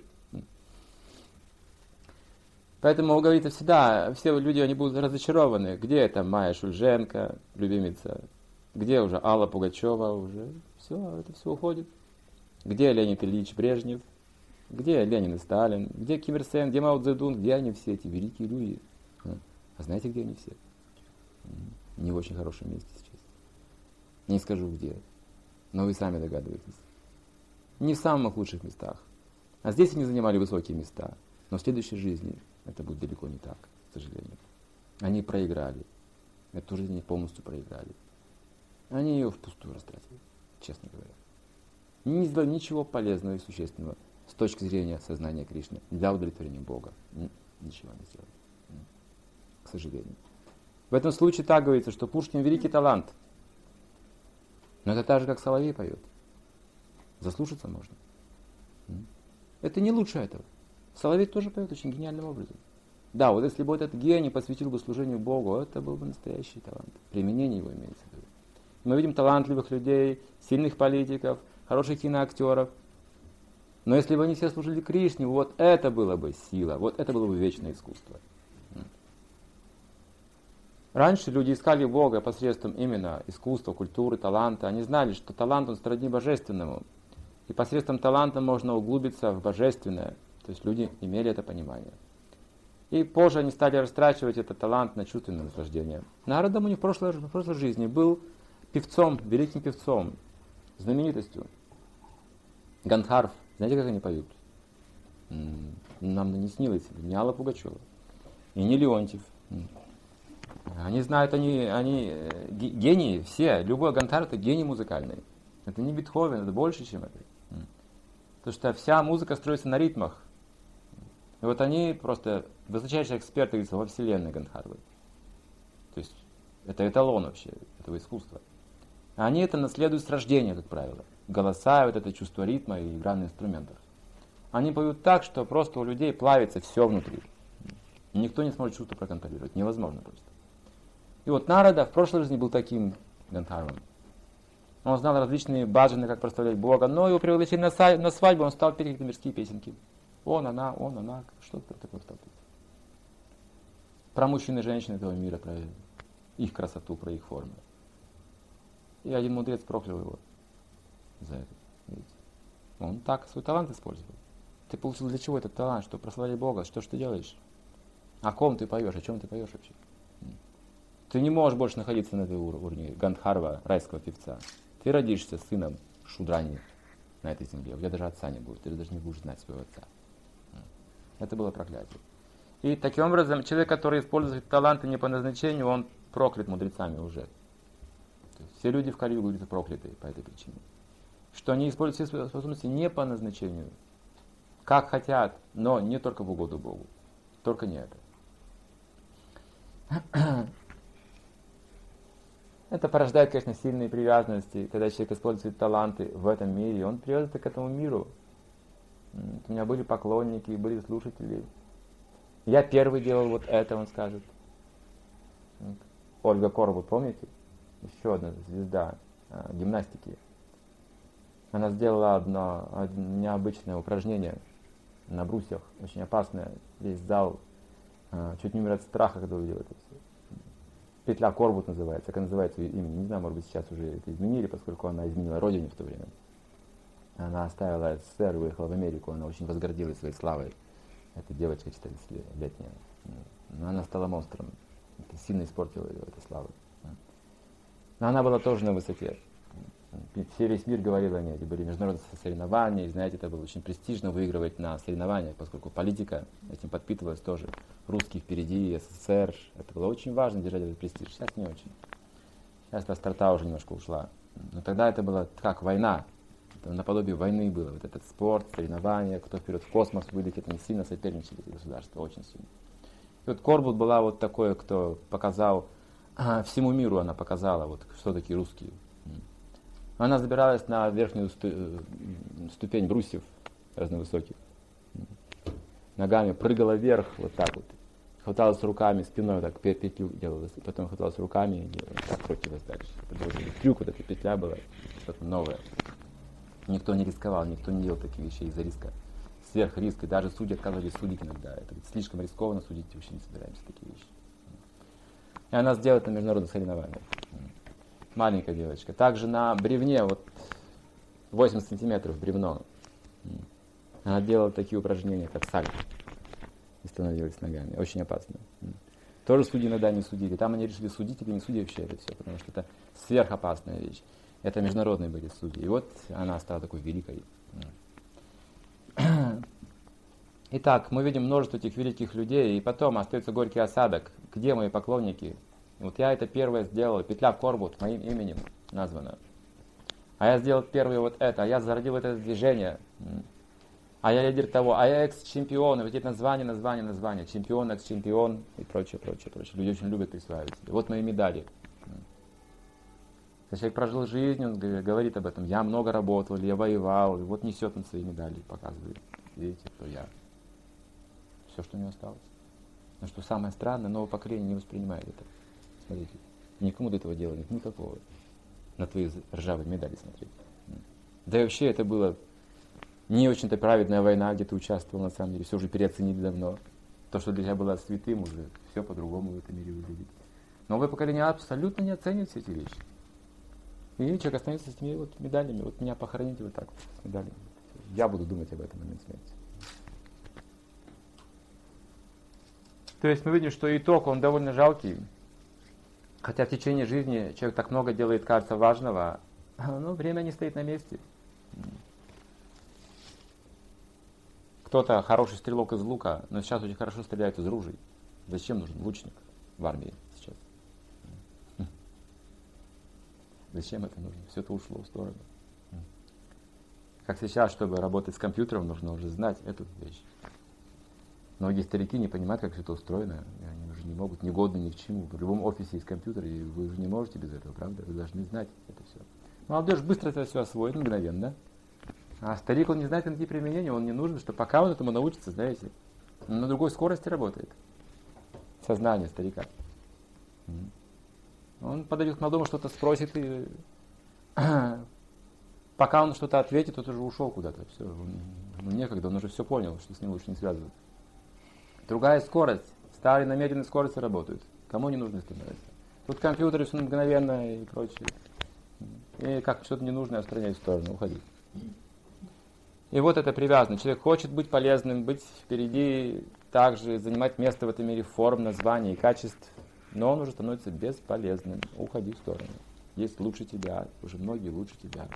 Поэтому, говорится, всегда все люди, они будут разочарованы. Где это Майя Шульженко, любимица? Где уже Алла Пугачева? Уже все, это все уходит. Где Леонид Ильич Брежнев? Где Ленин и Сталин? Где Ким Ир Сен? Где Мао Цзэдун? Где они все, эти великие люди? А знаете, где они все? Не в очень хорошем месте сейчас. Не скажу где, но вы сами догадываетесь. Не в самых лучших местах. А здесь они занимали высокие места. Но в следующей жизни это будет далеко не так, к сожалению. Они проиграли. Эту жизнь они полностью проиграли. Они ее впустую растратили, честно говоря. Не сделали ничего полезного и существенного с точки зрения сознания Кришны для удовлетворения Бога. Ничего не сделали. К сожалению. В этом случае так говорится, что Пушкин великий талант. Но это так же, как соловей поет. Заслушаться можно. Это не лучше этого. Соловей тоже поет очень гениальным образом. Да, вот если бы этот гений посвятил бы служению Богу, это был бы настоящий талант. Применение его имеется в виду. Мы видим талантливых людей, сильных политиков, хороших киноактеров. Но если бы они все служили Кришне, вот это было бы сила, вот это было бы вечное искусство. Раньше люди искали Бога посредством именно искусства, культуры, таланта. Они знали, что талант, он сродни божественному. И посредством таланта можно углубиться в божественное. То есть люди имели это понимание. И позже они стали растрачивать этот талант на чувственное наслаждение. Нарада Муни в прошлой жизни был певцом, великим певцом, знаменитостью. Гандхарв. Знаете, как они поют? Нам не снилось. Не Алла Пугачева. И не Леонтьев. Они знают, они гении все. Любой Гандхар это гений музыкальный. Это не Бетховен, это больше, чем это. Потому что вся музыка строится на ритмах. И вот они просто высочайшие эксперты во вселенной Гандхарвы. То есть это эталон вообще этого искусства. Они это наследуют с рождения, как правило. Голоса, вот это чувство ритма и игра на инструментах. Они поют так, что просто у людей плавится все внутри. И никто не сможет чувство проконтролировать. Невозможно просто. И вот Нарада в прошлой жизни был таким Гандхарвом. Он знал различные баджаны, как прославлять Бога, но его пригласили на свадьбу, он стал петь какие-то мирские песенки. Он, она, что-то такое сталкивается. Про мужчин и женщин этого мира, про их красоту, про их формы. И один мудрец проклял его за это. Видите? Он так свой талант использовал. Ты получил для чего этот талант? Чтобы прославить Бога. Что ж ты делаешь? О ком ты поешь? О чем ты поешь вообще? Ты не можешь больше находиться на этой уровне Гандхарва, райского певца. Ты родишься сыном Шудрани на этой земле. У тебя даже отца не будет. Ты даже не будешь знать своего отца. Это было проклятие. И таким образом, человек, который использует таланты не по назначению, он проклят мудрецами уже. То есть все люди в Кали-югу, говорится, проклятые по этой причине. Что они используют все способности не по назначению. Как хотят, но не только в угоду Богу. Только не это. Это порождает, конечно, сильные привязанности. Когда человек использует таланты в этом мире, он привязан к этому миру. У меня были поклонники, были слушатели. Я первый делал вот это, он скажет. Ольга Корбут, помните? Еще одна звезда гимнастики. Она сделала одно необычное упражнение на брусьях, очень опасное. Весь зал чуть не умирает от страха, когда увидел это все. Петля Корбут называется, как называется ее имя. Не знаю, может быть, сейчас уже это изменили, поскольку она изменила родине в то время. Она оставила СССР, выехала в Америку, она очень возгордилась своей славой. Эта девочка 14-летняя. Но она стала монстром. Это сильно испортило ее, эта слава. Но она была тоже на высоте. Весь мир говорил о ней. Это были международные соревнования. И, знаете, это было очень престижно выигрывать на соревнованиях, поскольку политика этим подпитывалась тоже. Русские впереди, СССР. Это было очень важно держать этот престиж. Сейчас не очень. Сейчас острота уже немножко ушла. Но тогда это было как война. Это наподобие войны было. Вот этот спорт, соревнования, кто вперед в космос вылетит. Они сильно соперничали, эти государства, очень сильно. И вот Корбут была вот такой, кто показал, всему миру она показала, вот, что такие русские. Она забиралась на верхнюю ступень брусьев разновысоких. Ногами прыгала вверх, вот так вот. Хваталась руками, спиной так петлю делала. Потом хваталась руками и так крутилась дальше. Это был трюк, вот эта петля была, что-то новое. Никто не рисковал, никто не делал таких вещей из-за риска. Сверх риска. Даже судьи отказывались судить иногда. Это слишком рискованно судить, вообще не собираемся такие вещи. И она сделала это на международных соревнованиях. Маленькая девочка. Также на бревне, вот 80 сантиметров бревно. Она делала такие упражнения, как сальто. И становилась ногами. Очень опасно. Тоже судьи иногда не судили. Там они решили судить или не судить вообще это все, потому что это сверхопасная вещь. Это международные были судьи. И вот она стала такой великой. Итак, мы видим множество этих великих людей, и потом остается горький осадок. Где мои поклонники? Вот я это первое сделал, петля Корбут моим именем названа. А я сделал первое вот это, а я зародил это движение. А я лидер того, а я экс-чемпион, и вот эти названия, чемпион, экс-чемпион и прочее. Люди очень любят присваивать себе. Вот мои медали. Когда человек прожил жизнь, он говорит об этом. Я много работал, я воевал, и вот несет он свои медали, показывает. Видите, кто я. Все, что у него осталось. Но что самое странное, новое поколение не воспринимает это. Смотрите, никому до этого дела нет никакого. На твои ржавые медали смотреть. Да и вообще это было не очень-то праведная война, где ты участвовал на самом деле. Все уже переоценили давно. То, что для тебя было святым, уже все по-другому в этом мире выглядит. Новое поколение абсолютно не оценивает все эти вещи. И человек останется с этими вот медалями. Вот меня похороните вот так вот с медалями. Я буду думать об этом в момент смерти. То есть мы видим, что итог, он довольно жалкий. Хотя в течение жизни человек так много делает, кажется, важного, но время не стоит на месте. Кто-то хороший стрелок из лука, но сейчас очень хорошо стреляет из ружей. Зачем нужен лучник в армии сейчас? Зачем это нужно? Все это ушло в сторону. Как сейчас, чтобы работать с компьютером, нужно уже знать эту вещь. Многие старики не понимают, как все это устроено. Они уже не могут, не годны ни к чему. В любом офисе есть компьютер, и вы уже не можете без этого, правда? Вы должны знать это все. Молодежь быстро это все освоит, мгновенно. А старик, он не знает какие применения, он не нужен, что пока он этому научится, знаете, он на другой скорости работает. Сознание старика. Он подойдет к молодому, что-то спросит, и пока он что-то ответит, тот уже ушел куда-то. Все, он некогда, он уже все понял, что с ним лучше не связываться. Другая скорость. Старые на медленной скорости работают. Кому не нужно становится. Тут компьютеры все мгновенно и прочее. И как что-то ненужное отстранять в сторону, уходить. И вот это привязано. Человек хочет быть полезным, быть впереди, также занимать место в этом мире форм, названий и качеств. Но он уже становится бесполезным. Уходи в сторону. Есть лучше тебя, уже многие лучше тебя.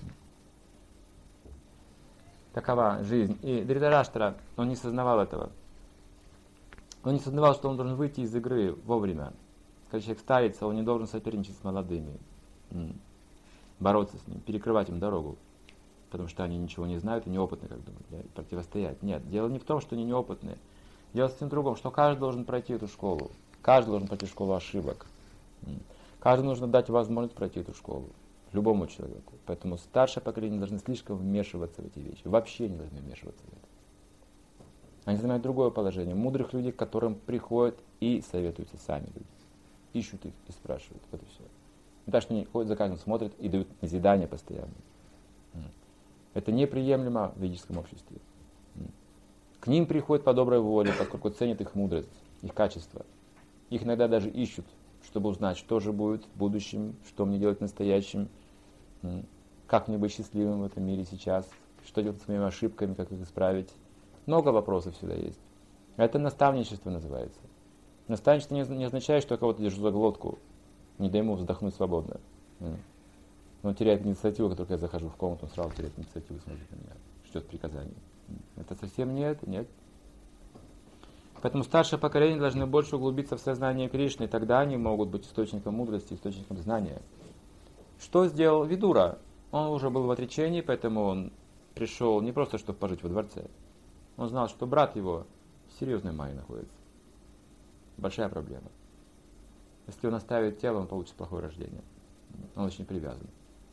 Такова жизнь. И Дритараштра, он не сознавал этого. Он не сознавал, что он должен выйти из игры вовремя. Когда человек старится, он не должен соперничать с молодыми. Бороться с ним, перекрывать им дорогу. Потому что они ничего не знают и неопытны, как думают, да, противостоять. Нет, дело не в том, что они неопытные. Дело в другом, что каждый должен пройти эту школу. Каждый должен пройти школу ошибок. Каждому нужно дать возможность пройти эту школу. Любому человеку. Поэтому старшее поколение не должно слишком вмешиваться в эти вещи. Вообще не должны вмешиваться в это. Они занимают другое положение. Мудрых людей, к которым приходят и советуются сами люди. Ищут их и спрашивают. Вот и все. Не так, что они ходят за каждым, смотрят и дают назидание постоянно. Это неприемлемо в ведическом обществе. К ним приходят по доброй воле, поскольку ценят их мудрость, их качество. Их иногда даже ищут, чтобы узнать, что же будет в будущем, что мне делать в настоящем, как мне быть счастливым в этом мире сейчас, что делать с моими ошибками, как их исправить. Много вопросов всегда есть. Это наставничество называется. Наставничество не означает, что я кого-то держу за глотку, не дай ему вздохнуть свободно. Он теряет инициативу, как только я захожу в комнату, он сразу теряет инициативу, смотрит на меня, ждет приказаний. Это совсем нет. Поэтому старшее поколение должны больше углубиться в сознание Кришны, и тогда они могут быть источником мудрости, источником знания. Что сделал Видура? Он уже был в отречении, поэтому он пришел не просто, чтобы пожить во дворце. Он знал, что брат его в серьезной майе находится. Большая проблема. Если он оставит тело, он получит плохое рождение. Он очень привязан.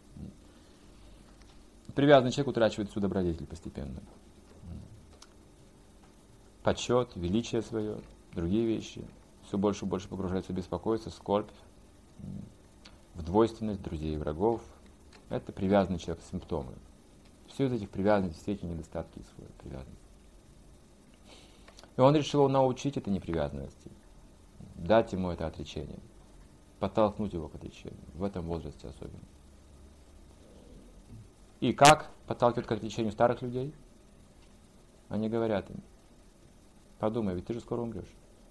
Привязанный человек утрачивает всю добродетель постепенно. Почет, величие свое, другие вещи. Все больше и больше погружается в беспокойство, скорбь, в двойственность друзей и врагов. Это привязанный человек, симптомы. Все из этих привязанностей, все эти недостатки своей привязанности. И он решил его научить этой непривязанности, дать ему это отречение, подтолкнуть его к отречению, в этом возрасте особенно. И как подталкивают к отречению старых людей? Они говорят им: подумай, ведь ты же скоро умрешь.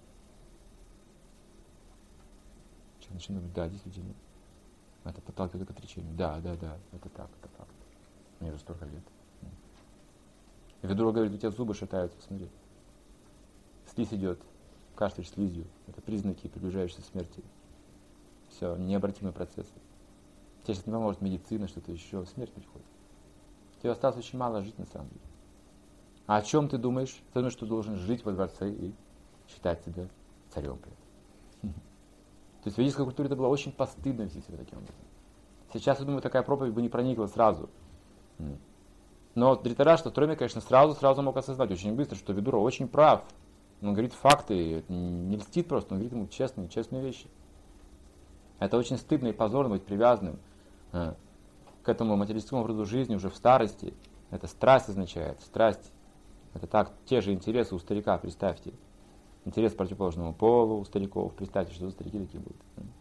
Человек начинает говорить: да, действительно. Это подталкивает к отречению. Да, это так, это факт. Мне уже столько лет. И Видура говорит: у тебя зубы шатаются, смотри. Слизь идет, кашляешь слизью. Это признаки приближающейся смерти. Все, необратимый процесс. Тебе сейчас не поможет медицина, что-то еще. Смерть приходит. Тебе осталось очень мало жить на самом деле. А о чем ты думаешь? Ты думаешь, что ты должен жить во дворце и считать себя царем при этом. То есть в ведической культуре это было очень постыдно вести себя таким образом. Сейчас, я думаю, такая проповедь бы не проникла сразу. Но Дритараштра в Троме, конечно, сразу мог осознать очень быстро, что Видура очень прав. Он говорит факты, не льстит просто, он говорит ему честные вещи. Это очень стыдно и позорно быть привязанным к этому материалистическому образу жизни уже в старости. Это страсть означает, страсть. Это так, те же интересы у старика, представьте. Интерес к противоположному полу у стариков, представьте, что за старики такие будут.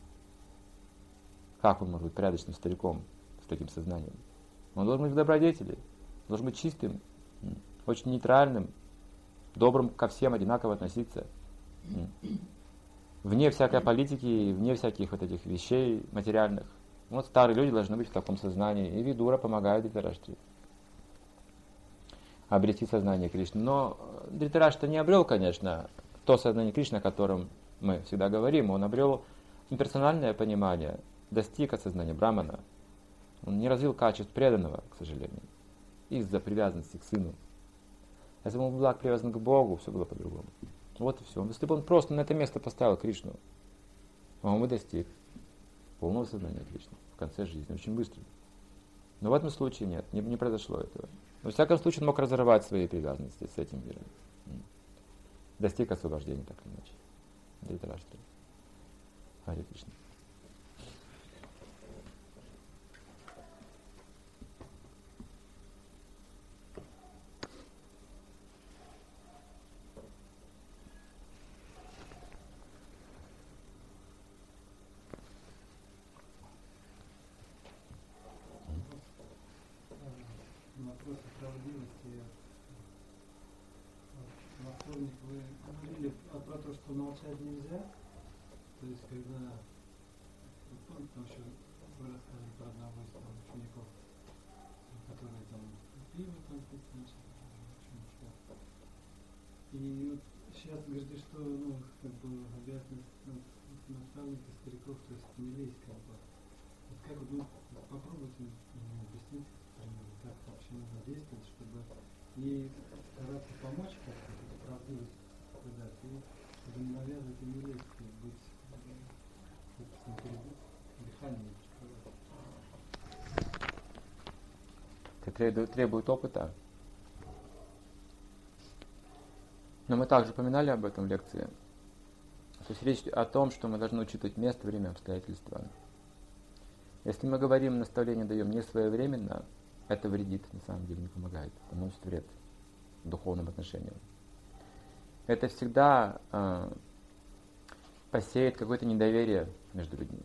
Как он может быть порядочным стариком с таким сознанием? Он должен быть в добродетели, должен быть чистым, очень нейтральным, добрым ко всем одинаково относиться. Вне всякой политики, вне всяких вот этих вещей материальных. Вот старые люди должны быть в таком сознании. И Видура помогает Дритараштре обрести сознание Кришны. Но Дритараштра не обрел, конечно, то сознание Кришны, о котором мы всегда говорим. Он обрел имперсональное понимание, достиг осознания Брамана. Он не развил качеств преданного, к сожалению, из-за привязанности к сыну. Если бы он был привязан к Богу, все было по-другому. Вот и все. Если бы он просто на это место поставил Кришну, он бы достиг полного сознания Кришны в конце жизни, очень быстро. Но в этом случае нет, не произошло этого. Во всяком случае, он мог разорвать свои привязанности с этим миром. Достиг освобождения, так или иначе. Дритараштра. Харе Кришна. вторник вы говорили про то, что молчать нельзя. То есть, когда, помните, там еще вы рассказывали про одного из там учеников, который там пиво там пить начал, в общем, что. И вот сейчас говорите, что, ну, как бы обязанность наставника, стариков, то есть не лезть, как бы. Вот как вот, ну, попробуйте объяснить, как вообще нужно действовать, чтобы и стараться помочь как-то, правдивость продать, и чтобы не навязывать и не лезть, и быть, собственно, дыхание Это требует опыта. Но мы также упоминали об этом в лекции. То есть речь о том, что мы должны учитывать место, время, обстоятельства. Если мы говорим, наставление даем не своевременно, это вредит, на самом деле не помогает. Это наносит вред духовным отношениям. Это всегда посеет какое-то недоверие между людьми.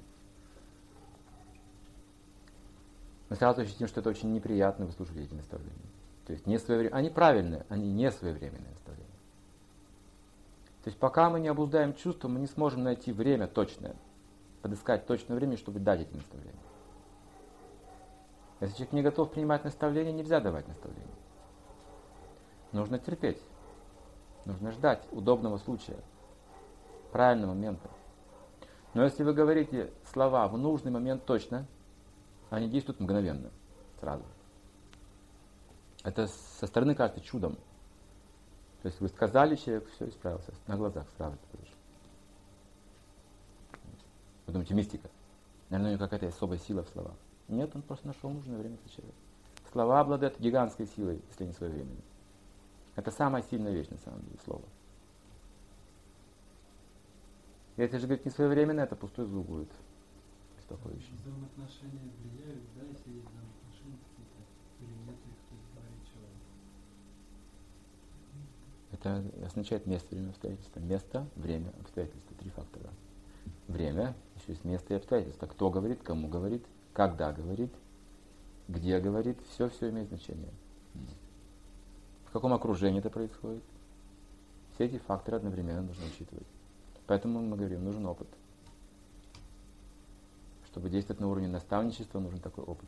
Мы сразу ощутим, что это очень неприятно выслушивать эти наставления. То есть не своевременные. Они правильные, они не своевременные наставления. То есть пока мы не обуздаем чувства, мы не сможем найти время точное, подыскать точное время, чтобы дать эти наставления. Если человек не готов принимать наставления, нельзя давать наставления. Нужно терпеть. Нужно ждать удобного случая, правильного момента. Но если вы говорите слова в нужный момент точно, они действуют мгновенно, сразу. Это со стороны кажется чудом. То есть вы сказали, человек все исправился, на глазах сразу. Вы думаете, мистика? Наверное, у него какая-то особая сила в словах. Нет, он просто нашел нужное время для человека. Слова обладают гигантской силой, если не своевременной. Это самая сильная вещь, на самом деле, слово. Если же говорить не своевременно, это пустой звук будет. Беспокоящий. Взаимоотношения влияют, да, если есть взаимоотношения какие-то, или нет их, то есть говорить человек. Это означает место, время, обстоятельства. Место, время, обстоятельства. 3 фактора. Время, еще есть место и обстоятельства. Кто говорит, кому говорит, когда говорит, где говорит. Все имеет значение. В каком окружении это происходит. Все эти факторы одновременно нужно учитывать. Поэтому мы говорим, нужен опыт. Чтобы действовать на уровне наставничества, нужен такой опыт.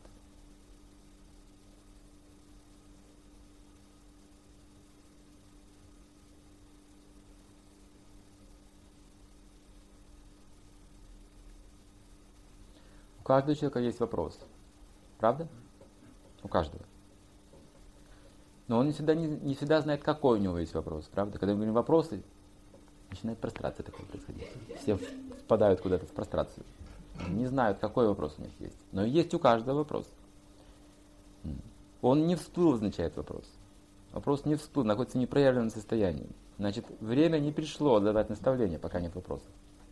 У каждого человека есть вопрос. Правда? У каждого. Но он не всегда знает, какой у него есть вопрос. Правда? Когда мы говорим вопросы, начинает прострация такое происходить. Все впадают куда-то в прострацию. Не знают, какой вопрос у них есть. Но есть у каждого вопрос. Он не всплыл, означает вопрос. Вопрос не всплыл, находится в непроявленном состоянии. Значит, время не пришло давать наставления, пока нет вопросов.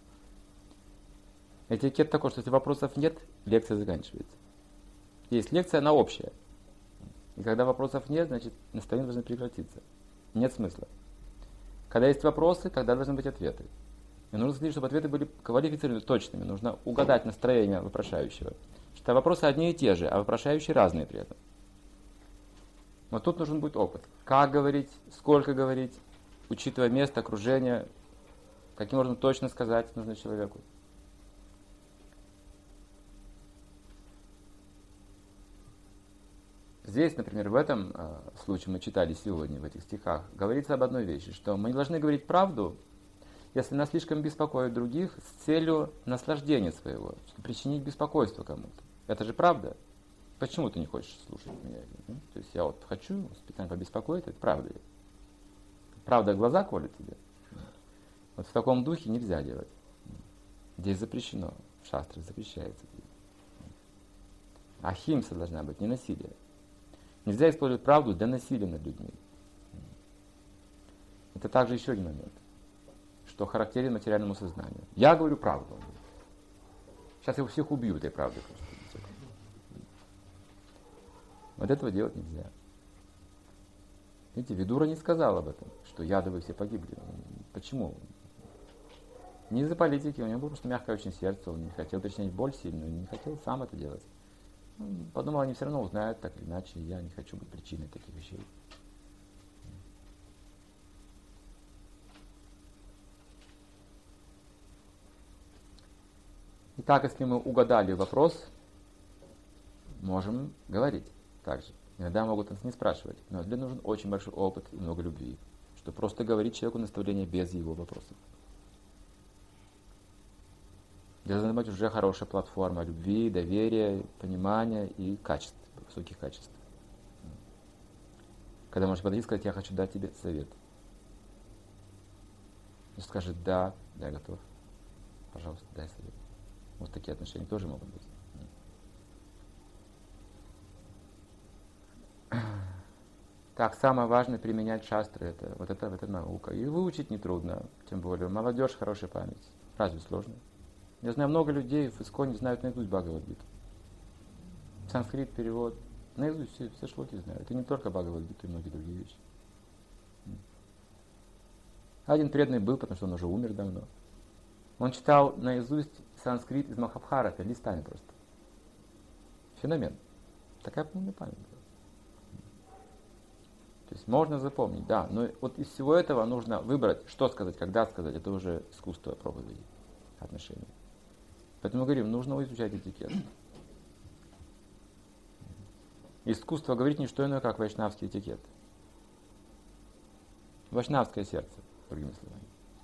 Этикет такой, что если вопросов нет, лекция заканчивается. Есть лекция, она общая. И когда вопросов нет, значит, наставления должны прекратиться. Нет смысла. Когда есть вопросы, тогда должны быть ответы. И нужно следить, чтобы ответы были квалифицированными, точными. Нужно угадать настроение вопрошающего. Что вопросы одни и те же, а вопрошающие разные при этом. Но тут нужен будет опыт. Как говорить, сколько говорить, учитывая место, окружение, каким можно точно сказать нужно человеку. Здесь, например, в этом случае мы читали сегодня, в этих стихах, говорится об одной вещи, что мы не должны говорить правду, если нас слишком беспокоит других с целью наслаждения своего, чтобы причинить беспокойство кому-то. Это же правда. Почему ты не хочешь слушать меня? То есть я вот хочу специально побеспокоить, это правда. Правда, глаза колют тебе. Вот в таком духе нельзя делать. Здесь запрещено. В шастрах запрещается. Ахимса должна быть, не насилие. Нельзя использовать правду для насилия над людьми. Это также еще один момент, что характерен материальному сознанию. Я говорю правду. Сейчас я всех убью этой правдой. Вот этого делать нельзя. Видите, Видура не сказал об этом, что ядовы все погибли. Почему? Не из-за политики, у него было просто мягкое очень сердце, он не хотел причинять боль сильную, не хотел сам это делать. Он подумал, они все равно узнают так или иначе, я не хочу быть причиной таких вещей. Так, если мы угадали вопрос, можем говорить также. Иногда могут нас не спрашивать, но для нужен очень большой опыт и много любви, чтобы просто говорить человеку наставление без его вопросов. Должна быть уже хорошая платформа любви, доверия, понимания и качеств, высоких качеств. Когда можешь подойти и сказать: я хочу дать тебе совет. И скажет: да, я готов. Пожалуйста, дай совет. Вот такие отношения тоже могут быть. Так, самое важное — применять шастры. Это наука. И выучить нетрудно, тем более. Молодежь, хорошая память. Разве сложно? Я знаю много людей в Исконе знают наизусть Бхагавад-гиту. Санскрит, перевод. Наизусть все шлоки знают. Это не только Бхагавад-гиту, и многие другие вещи. Один преданный был, потому что он уже умер давно. Он читал наизусть санскрит из Махабхараты, листами просто. Феномен. Такая полная память была. То есть можно запомнить, да, но вот из всего этого нужно выбрать, что сказать, когда сказать. Это уже искусство проповеди, отношений. Поэтому мы говорим, нужно изучать этикет. Искусство говорить не что иное, как вайшнавский этикет. Вайшнавское сердце, другими словами.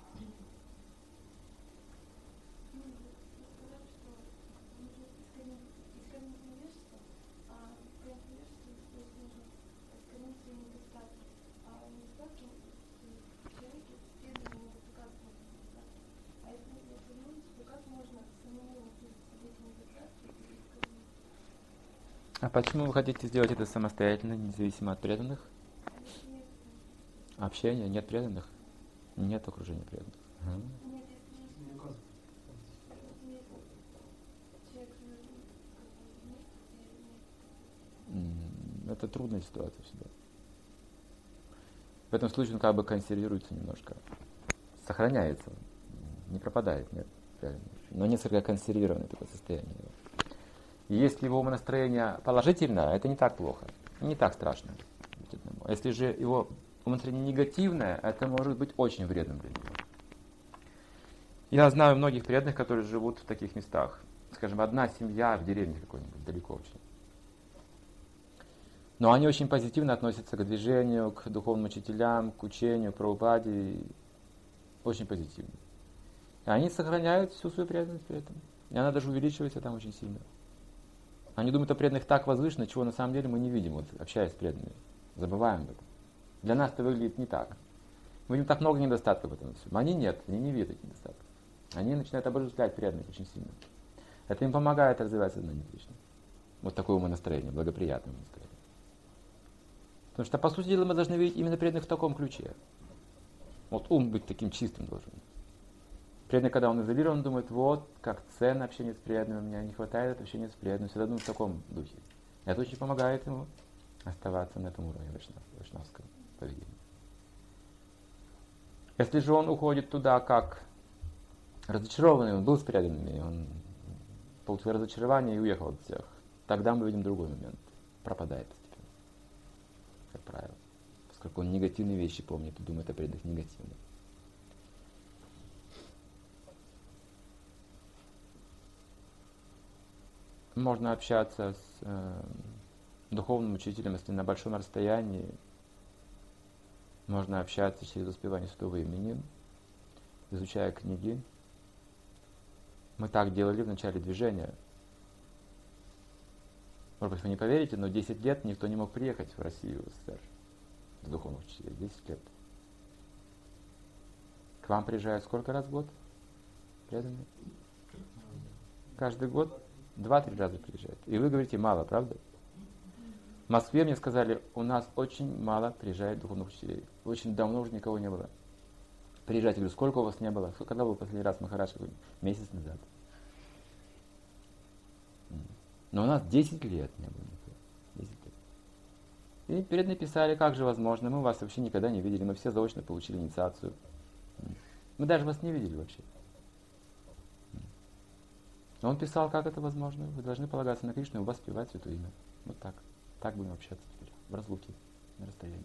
А почему вы хотите сделать это самостоятельно, независимо от преданных? Общение, нет преданных? Нет окружения преданных. Это трудная ситуация всегда. В этом случае он как бы консервируется немножко. Сохраняется. Не пропадает, нет. Но несколько консервированное такое состояние. И если его умонастроение положительное, это не так плохо. Не так страшно. А если же его умонастроение негативное, это может быть очень вредным для него. Я знаю многих преданных, которые живут в таких местах. Скажем, одна семья в деревне какой-нибудь, далеко очень. Но они очень позитивно относятся к движению, к духовным учителям, к учению, к Прабхупаде. Очень позитивно. И они сохраняют всю свою преданность при этом. И она даже увеличивается там очень сильно. Они думают о преданных так возвышенно, чего на самом деле мы не видим, вот, общаясь с преданными. Забываем об этом. Для нас это выглядит не так. Мы видим так много недостатков в этом всем. Они нет, они не видят этих недостатков. Они начинают обожествлять преданных очень сильно. Это им помогает развивать сознание Кришны. Вот такое умонастроение, благоприятное умонастроение. Потому что, по сути дела, мы должны видеть именно преданных в таком ключе. Вот ум быть таким чистым должен. Преданный, когда он изолирован, думает: вот, как ценно общение с преданными, у меня не хватает общения с преданными. Всегда думает в таком духе. Это очень помогает ему оставаться на этом уровне вайшнавского поведения. Если же он уходит туда как разочарованный, он был с преданными, он получил разочарование и уехал от всех, тогда мы видим другой момент. Пропадает постепенно, как правило. Поскольку он негативные вещи помнит и думает о преданных негативно. Можно общаться с духовным учителем, если на большом расстоянии. Можно общаться через воспевание святого имени, изучая книги. Мы так делали в начале движения. Может быть, вы не поверите, но 10 лет никто не мог приехать в Россию, в СССР, с духовных учителей. 10 лет. К вам приезжают сколько раз в год? Преданные? Каждый год 2-3 раза приезжают. И вы говорите: мало, правда? В Москве мне сказали: у нас очень мало приезжает духовных учителей. Очень давно уже никого не было. Приезжайте. Я говорю: сколько у вас не было? Когда был последний раз Махарадж? Месяц назад. Но у нас 10 лет не было никого. 10 лет. И перед написали: как же возможно? Мы вас вообще никогда не видели. Мы все заочно получили инициацию. Мы даже вас не видели вообще. Он писал: как это возможно? Вы должны полагаться на Кришну и воспевать святое имя. Вот так. Так будем общаться теперь. В разлуке, на расстоянии.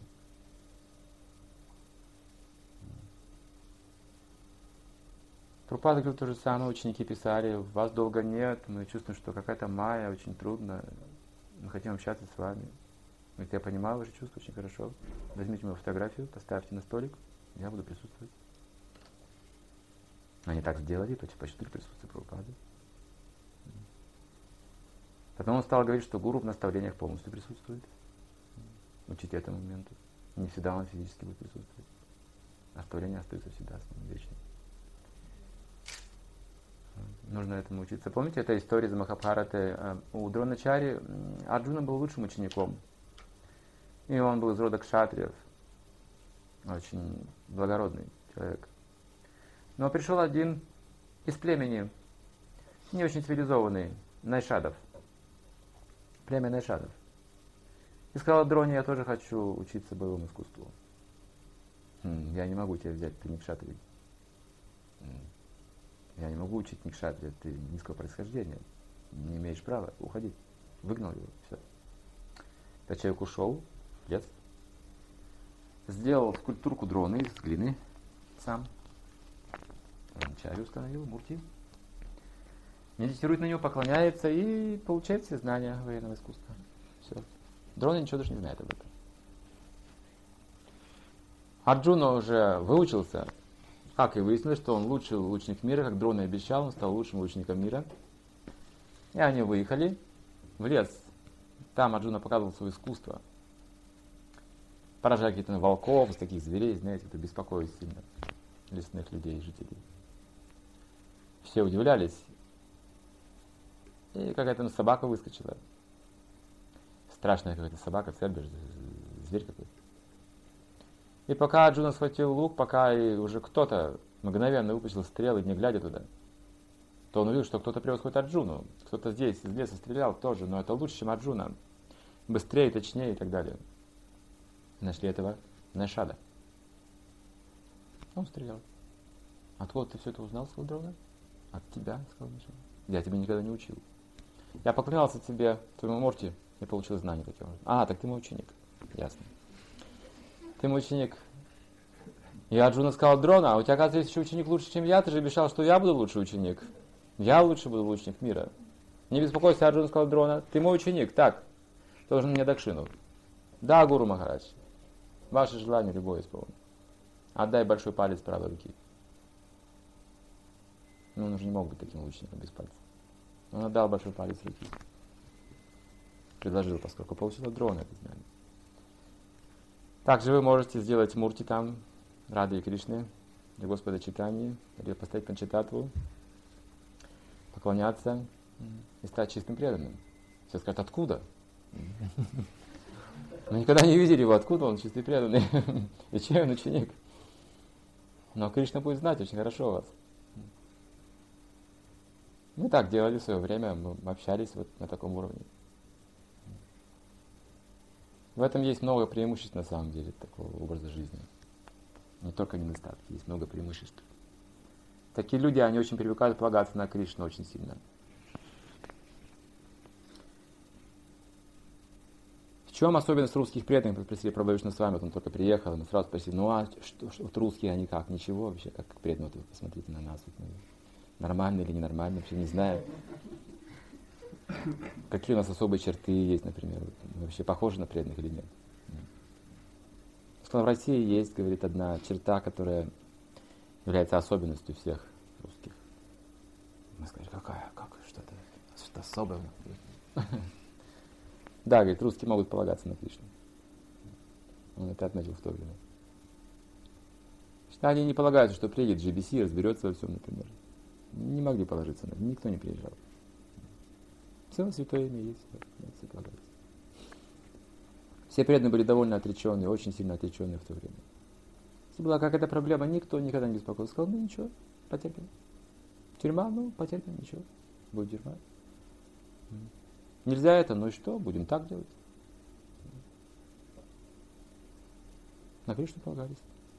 Прабхупада говорил то же самое, ученики писали, вас долго нет, мы чувствуем, что какая-то майя, очень трудно, мы хотим общаться с вами. Говорит, я понимаю ваши чувства очень хорошо, возьмите мою фотографию, поставьте на столик, я буду присутствовать. Они так сделали, почтили присутствие Прабхупады. Потом он стал говорить, что гуру в наставлениях полностью присутствует. Учите этому моменту. Не всегда он физически будет присутствовать. Наставления остаются всегда с ним вечным. Нужно этому учиться. Помните, эта история из Махабхараты? У Дроначари Арджуна был лучшим учеником. И он был из рода кшатриев. Очень благородный человек. Но пришел один из племени, не очень цивилизованный, Найшадов. Племя Найшадов. И сказал Дроне, я тоже хочу учиться боевому искусству. Я не могу тебя взять, ты не кшатрий. Я не могу учить не кшатрия, ты низкого происхождения. Не имеешь права, уходи. Выгнал его, все. Этот человек ушел в лес. Сделал скульптурку Дроны из глины сам. Чарю установил, мурти. Медитирует на него, поклоняется и получает все знания военного искусства. Все. Дрона ничего даже не знает об этом. Арджуна уже выучился, как и выяснилось, что он лучший лучник мира, как Дрона и обещал, он стал лучшим лучником мира. И они выехали в лес. Там Арджуна показывал свое искусство. Поражая каких-то волков, таких зверей, знаете, кто беспокоит сильно лесных людей, жителей. Все удивлялись. И какая-то собака выскочила. Страшная какая-то собака, цербер, зверь какой-то. И пока Арджуна схватил лук, пока и уже кто-то мгновенно выпустил стрелы, не глядя туда, то он увидел, что кто-то превосходит Арджуну. Кто-то здесь из леса стрелял тоже, но это лучше, чем Арджуна. Быстрее, точнее и так далее. Нашли этого Найшада. Он стрелял. Откуда ты все это узнал, сказал Дрона? От тебя, сказал Найшада. Я тебя никогда не учил. Я поклонялся тебе, твоему Мурти, и получил знания такие. Так ты мой ученик. Ясно. Ты мой ученик. И Арджуна сказал, Дрона, у тебя, оказывается, еще ученик лучше, чем я. Ты же обещал, что я буду лучший ученик. Я лучше буду лучник мира. Не беспокойся, Арджуна сказал, Дрона, ты мой ученик. Так, должен мне дакшину. Да, Гуру Махарадж. Ваше желание любое исполнено. Отдай большой палец правой руки. Он уже не мог быть таким учеником без пальца. Он отдал большой палец руки. Предложил, поскольку получил от Дрона это знание. Также вы можете сделать мурти там, Рады и Кришны, для Господа Чайтаньи, или поставить Панчататтву, поклоняться и стать чистым преданным. Все скажут, откуда? Мы никогда не видели его, откуда он чистый преданный, и чей он ученик. Но Кришна будет знать очень хорошо вас. Мы так делали в свое время, мы общались вот на таком уровне. В этом есть много преимуществ на самом деле такого образа жизни. Не только недостатки, есть много преимуществ. Такие люди, они очень привыкают полагаться на Кришну очень сильно. В чем особенность русских преданных? Мы спросили про Вишну с вами, вот он только приехал, и мы сразу спросили, что вот русские, они как, ничего вообще, как преданные, вот вы посмотрите на нас, вот мы нормальные или ненормальные, вообще не знаю. Какие у нас особые черты есть, например, мы вообще похожи на преданных или нет. В России есть, говорит, одна черта, которая является особенностью всех русских. Мы сказали, что-то особое. Да, говорит, русские могут полагаться на Кришну. Он это отметил в то время. Они не полагаются, что приедет GBC и разберется во всем, например. Не могли положиться на это, никто не приезжал. Все святое имя есть, все полагаются. Все преданные были довольно отреченные, очень сильно отреченные в то время. Если была какая-то проблема, никто никогда не беспокоился. Сказал, ничего, потерпим. Тюрьма, потерпим, ничего. Будет тюрьма. Нельзя это, и что, будем так делать. На Кришну полагались.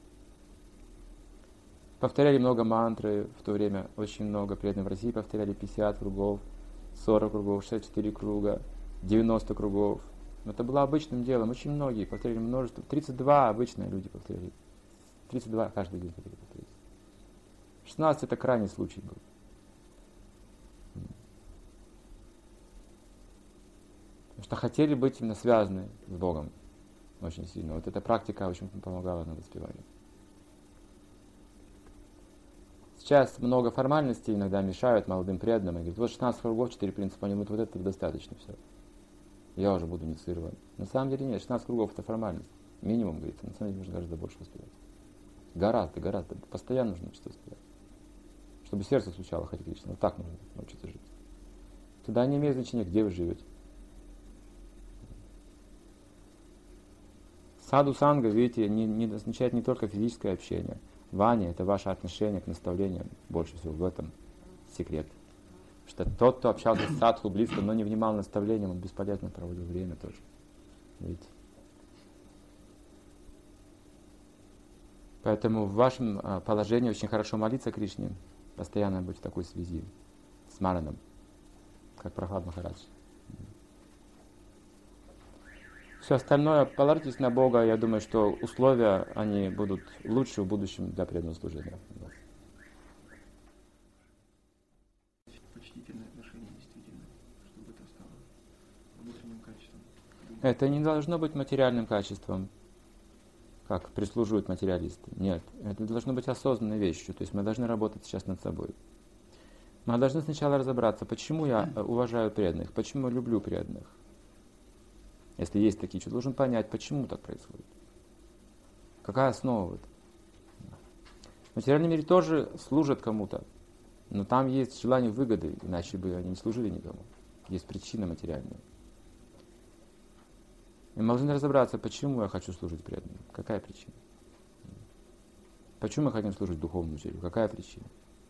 Повторяли много мантры в то время, очень много преданных в России повторяли 50 кругов, 40 кругов, 64 круга, 90 кругов. Но это было обычным делом, очень многие повторяли множество, 32 обычные люди повторяли. 32 каждый день повторяли. 16 это крайний случай был. Потому что хотели быть именно связаны с Богом очень сильно. Вот эта практика очень помогала на воспевании. Сейчас много формальностей иногда мешают молодым преданным. Они говорят, вот 16 кругов, 4 принципа, они думают, вот этого достаточно все. Я уже буду инициирован. На самом деле нет, 16 кругов это формальность. Минимум, говорится, на самом деле нужно гораздо больше воспевать. Гораздо. Постоянно нужно учиться воспевать. Чтобы сердце стучало Харе Кришна. Вот так нужно научиться жить. Тогда не имеет значения, где вы живете. Саду санга, видите, не означает не только физическое общение. Ваня — это ваше отношение к наставлениям. Больше всего в этом секрет. Что тот, кто общался с садху близко, но не внимал наставлениям, он бесполезно проводил время тоже. Видите? Поэтому в вашем положении очень хорошо молиться Кришне, постоянно быть в такой связи с Мараном, как Прахлад Махарадж. Все остальное, положитесь на Бога, я думаю, что условия, они будут лучше в будущем для преданного служения. Почтительное отношение действительно, чтобы это стало внутренним качеством. Это не должно быть материальным качеством, как прислуживают материалисты. Нет, это должно быть осознанной вещью. То есть мы должны работать сейчас над собой. Мы должны сначала разобраться, почему я уважаю преданных, почему я люблю преданных. Если есть такие чувства, должен понять, почему так происходит. Какая основа в этом? В материальном мире тоже служат кому-то, но там есть желание выгоды, иначе бы они не служили никому. Есть причина материальная. И мы должны разобраться, почему я хочу служить преданным. Какая причина? Почему мы хотим служить духовному учителю? Какая причина?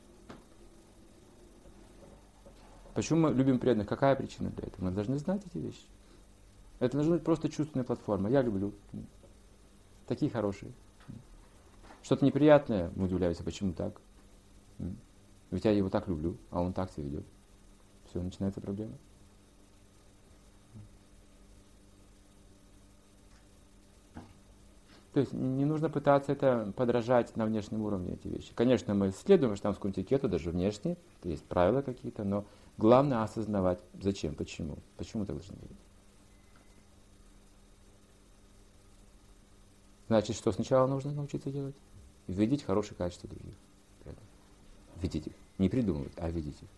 Почему мы любим преданных? Какая причина для этого? Мы должны знать эти вещи. Это должна быть просто чувственная платформа. Я люблю. Такие хорошие. Что-то неприятное, мы удивляемся, почему так. Ведь я его так люблю, а он так себя ведет. Все, начинается проблема. То есть не нужно пытаться это подражать на внешнем уровне, эти вещи. Конечно, мы следуем штампскому этикету, даже внешне, есть правила какие-то, но главное осознавать, зачем, почему. Почему так должно быть. Значит, что сначала нужно научиться делать? Видеть хорошие качества других. Видеть их. Не придумывать, а видеть их.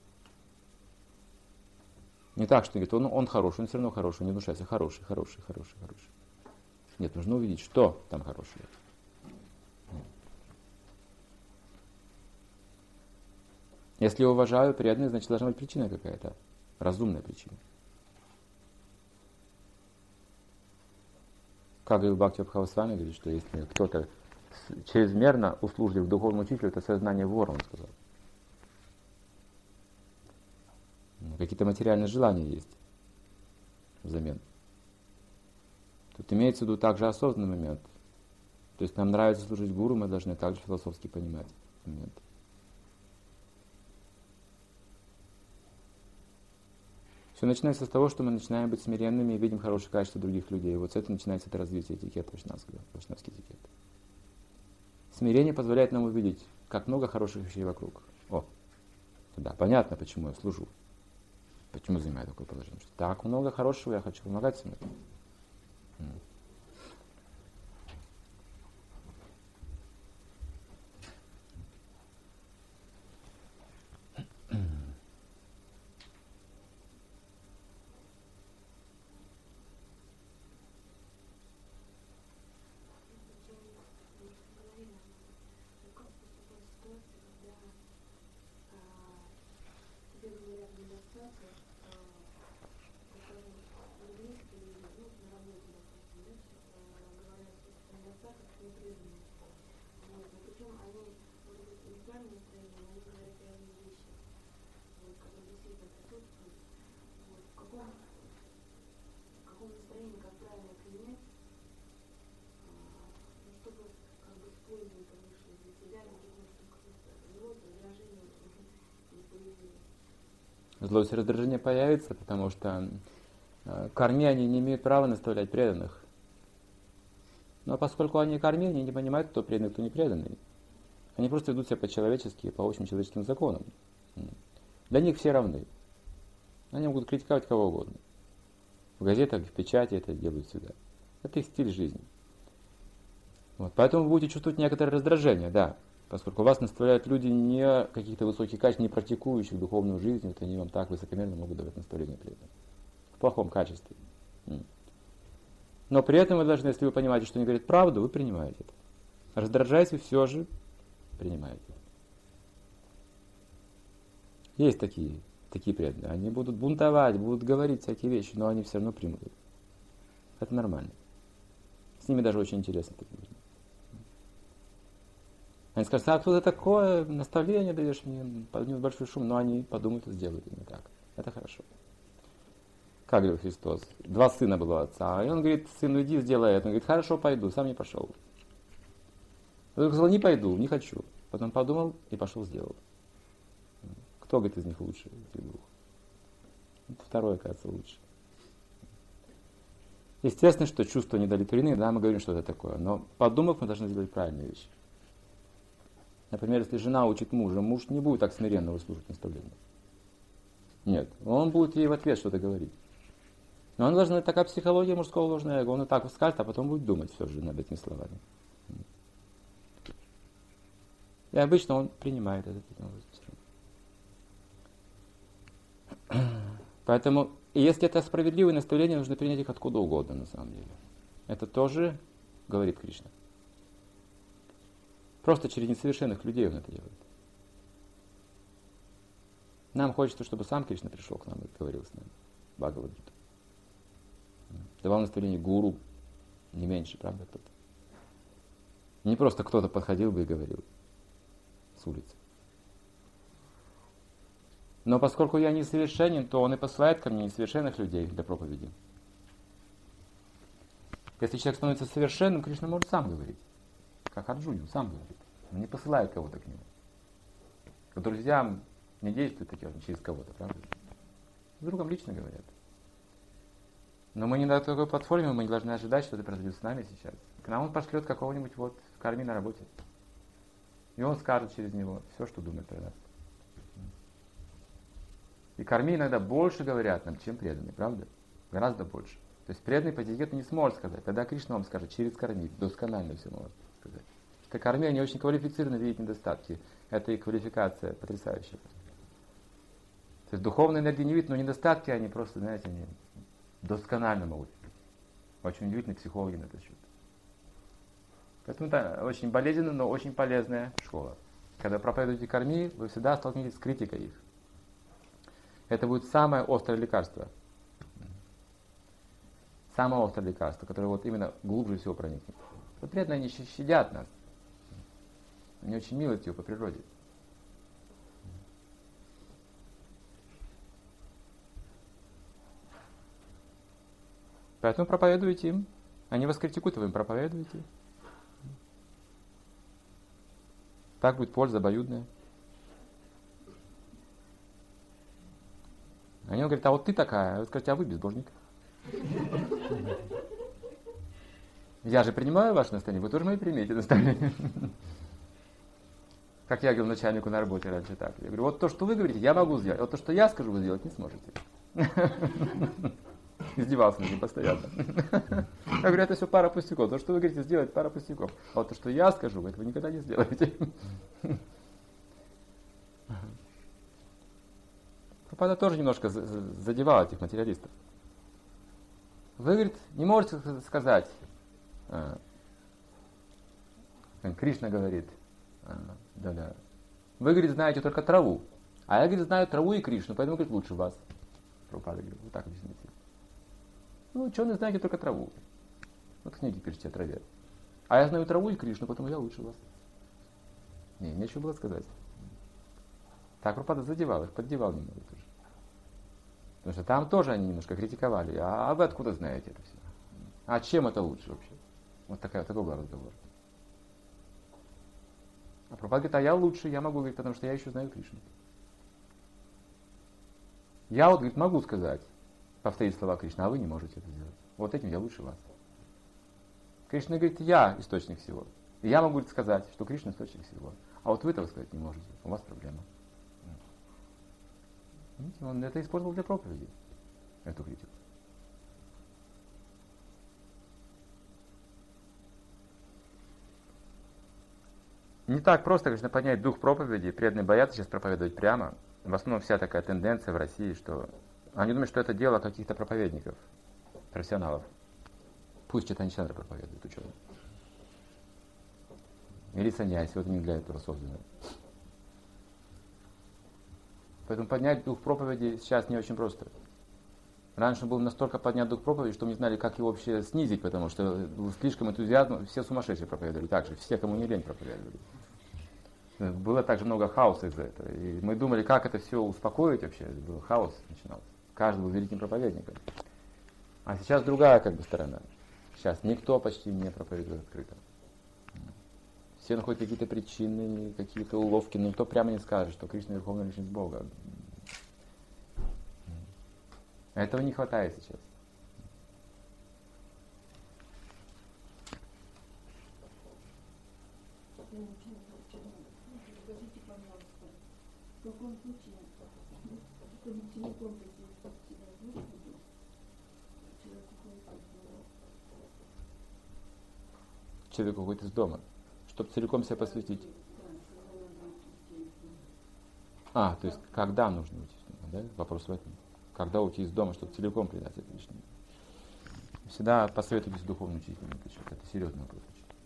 Не так, что говорит, он хороший, он все равно хороший, не внушается. Хороший. Нет, нужно увидеть, что там хорошего. Если я уважаю преданных, значит, должна быть причина какая-то. Разумная причина. Как говорил Бхакти Абхавасвами, говорит, что если кто-то чрезмерно услужлив духовному учителю, это сознание вора, он сказал. Какие-то материальные желания есть взамен. Тут имеется в виду также осознанный момент. То есть нам нравится служить гуру, мы должны также философски понимать этот момент. Все начинается с того, что мы начинаем быть смиренными и видим хорошие качества других людей. И вот с этого начинается это развитие этикета вайшнавский этикет. Смирение позволяет нам увидеть, как много хороших вещей вокруг. Да, понятно, почему я служу. Почему занимаю такое положение. Что так много хорошего, я хочу помогать всем этому. Злость и раздражение появится, потому что карми, они не имеют права наставлять преданных. Но поскольку они карми, они не понимают, кто преданный, кто не преданный. Они просто ведут себя по-человечески, по общим человеческим законам. Для них все равны. Они могут критиковать кого угодно. В газетах, в печати это делают всегда. Это их стиль жизни. Вот. Поэтому вы будете чувствовать некоторое раздражение, да. Поскольку вас наставляют люди не каких-то высоких качеств, не практикующих духовную жизнь, вот они вам так высокомерно могут давать наставление при этом. В плохом качестве. Но при этом вы должны, если вы понимаете, что они говорят правду, вы принимаете это. Раздражаясь, вы все же принимаете. Есть такие преданные. Они будут бунтовать, будут говорить всякие вещи, но они все равно примут это. Это нормально. С ними даже очень интересно таким людям. Они скажут, а кто ты такое, наставление даешь мне, поднимут большой шум, но они подумают и сделают именно так. Это хорошо. Как говорил Христос, 2 сына было у отца, и он говорит, сын, иди, сделай это. Он говорит, хорошо, пойду, сам не пошел. Он сказал, не пойду, не хочу. Потом подумал и пошел, сделал. Кто, говорит, из них лучше, этих 2? Второй, кажется, лучше. Естественно, что чувства не удовлетворены, да, мы говорим, что это такое. Но подумав, мы должны сделать правильные вещи. Например, если жена учит мужа, муж не будет так смиренно выслушивать наставления. Нет, он будет ей в ответ что-то говорить. Но он должен, такая психология мужского ложного эго, он и так скажет, а потом будет думать все же над этими словами. И обычно он принимает это. Поэтому, если это справедливые наставления, нужно принять их откуда угодно, на самом деле. Это тоже говорит Кришна. Просто через несовершенных людей он это делает. Нам хочется, чтобы сам Кришна пришел к нам и говорил с нами. Бхагавад-гиту. Давал наставление гуру, не меньше, правда, кто-то. Не просто кто-то подходил бы и говорил с улицы. Но поскольку я несовершенен, то он и посылает ко мне несовершенных людей для проповеди. Если человек становится совершенным, Кришна может сам говорить. Как Арджуне, он сам говорит. Он не посылает кого-то к нему. К друзьям не действует такие через кого-то, правда? С другом лично говорят. Но мы не на такой платформе, мы не должны ожидать, что это произойдет с нами сейчас. К нам он пошлет какого-нибудь вот в карме на работе. И он скажет через него все, что думает про нас. И карми иногда больше говорят нам, чем преданные, правда? Гораздо больше. То есть преданный по этикету не сможет сказать. Тогда Кришна вам скажет через карми, досконально все может сказать. Как карми, они очень квалифицированно видят недостатки. Это их квалификация потрясающая. То есть духовная энергия не видит, но недостатки они просто, знаете, они досконально могут. Очень удивительные психологи на этот счет. Поэтому это очень болезненная, но очень полезная школа. Когда проповедуете карми, вы всегда столкнетесь с критикой их. Это будет самое острое лекарство. Самое острое лекарство, которое вот именно глубже всего проникнет. Вот преданные они щадят нас. Они очень милостивы по природе. Поэтому проповедуйте им. Они вас критикуют, вы им проповедуете. Так будет польза обоюдная. Они говорят, а вот ты такая. Вы скажете, а вы безбожник. Я же принимаю ваше наставление, вы тоже мои примете наставление. Как я говорил начальнику на работе раньше так. Я говорю, вот то, что вы говорите, я могу сделать. Вот то, что я скажу, вы сделать не сможете. Издевался над ним постоянно. Я говорю, это все пара пустяков. То, что вы говорите, сделать пара пустяков. А вот то, что я скажу, вы этого никогда не сделаете. Прабхупада тоже немножко задевал этих материалистов. Вы, говорит, не можете сказать, Кришна говорит, да-да, вы, говорит, знаете только траву, а я, говорит, знаю траву и Кришну, поэтому, говорит, лучше вас. Прабхупада говорит, вот так объясните. Ну, ученые знаете только траву. Вот книги пишите о траве. А я знаю траву и Кришну, поэтому я лучше вас. Нечего было сказать. Так Прабхупада задевал их, поддевал немного тоже. Потому что там тоже они немножко критиковали. А вы откуда знаете это все? А чем это лучше вообще? Вот такой был разговор. А Прабхупада говорит, а я лучше, я могу говорить, потому что я еще знаю Кришну. Я вот, говорит, могу сказать, повторить слова Кришны, а вы не можете это сделать. Вот этим я лучше вас. Кришна говорит, я источник всего. И я могу сказать, что Кришна источник всего. А вот вы этого сказать не можете, у вас проблема. Видите, он это использовал для проповеди, эту критику. Не так просто, конечно, понять дух проповеди. Преданные боятся сейчас проповедовать прямо. В основном вся такая тенденция в России, что они думают, что это дело каких-то проповедников, профессионалов. Пусть Чайтанья-чаритамриту проповедует ученый. Или саньяси, вот не для этого созданы. Поэтому поднять дух проповеди сейчас не очень просто. Раньше был настолько поднят дух проповеди, что мы не знали, как его вообще снизить, потому что был слишком энтузиазм, все сумасшедшие проповедовали так же, все, кому не лень, проповедовали. Было также много хаоса из-за этого. И мы думали, как это все успокоить вообще. Был хаос начинался. Каждый был великим проповедником. А сейчас другая сторона. Сейчас никто почти не проповедует открыто. Все находят какие-то причины, какие-то уловки, но никто прямо не скажет, что Кришна верховная личность Бога. Этого не хватает сейчас. Скажите, пожалуйста, в каком случае, чтобы целиком посвятить себя Господу, Человек уходит из дома, чтобы целиком себя посвятить. То есть, когда нужно уйти из дома, да? Вопрос в этом. Когда уйти из дома, чтобы целиком предаться Кришне. Всегда посоветуйтесь с духовным учителем. Это серьезный вопрос.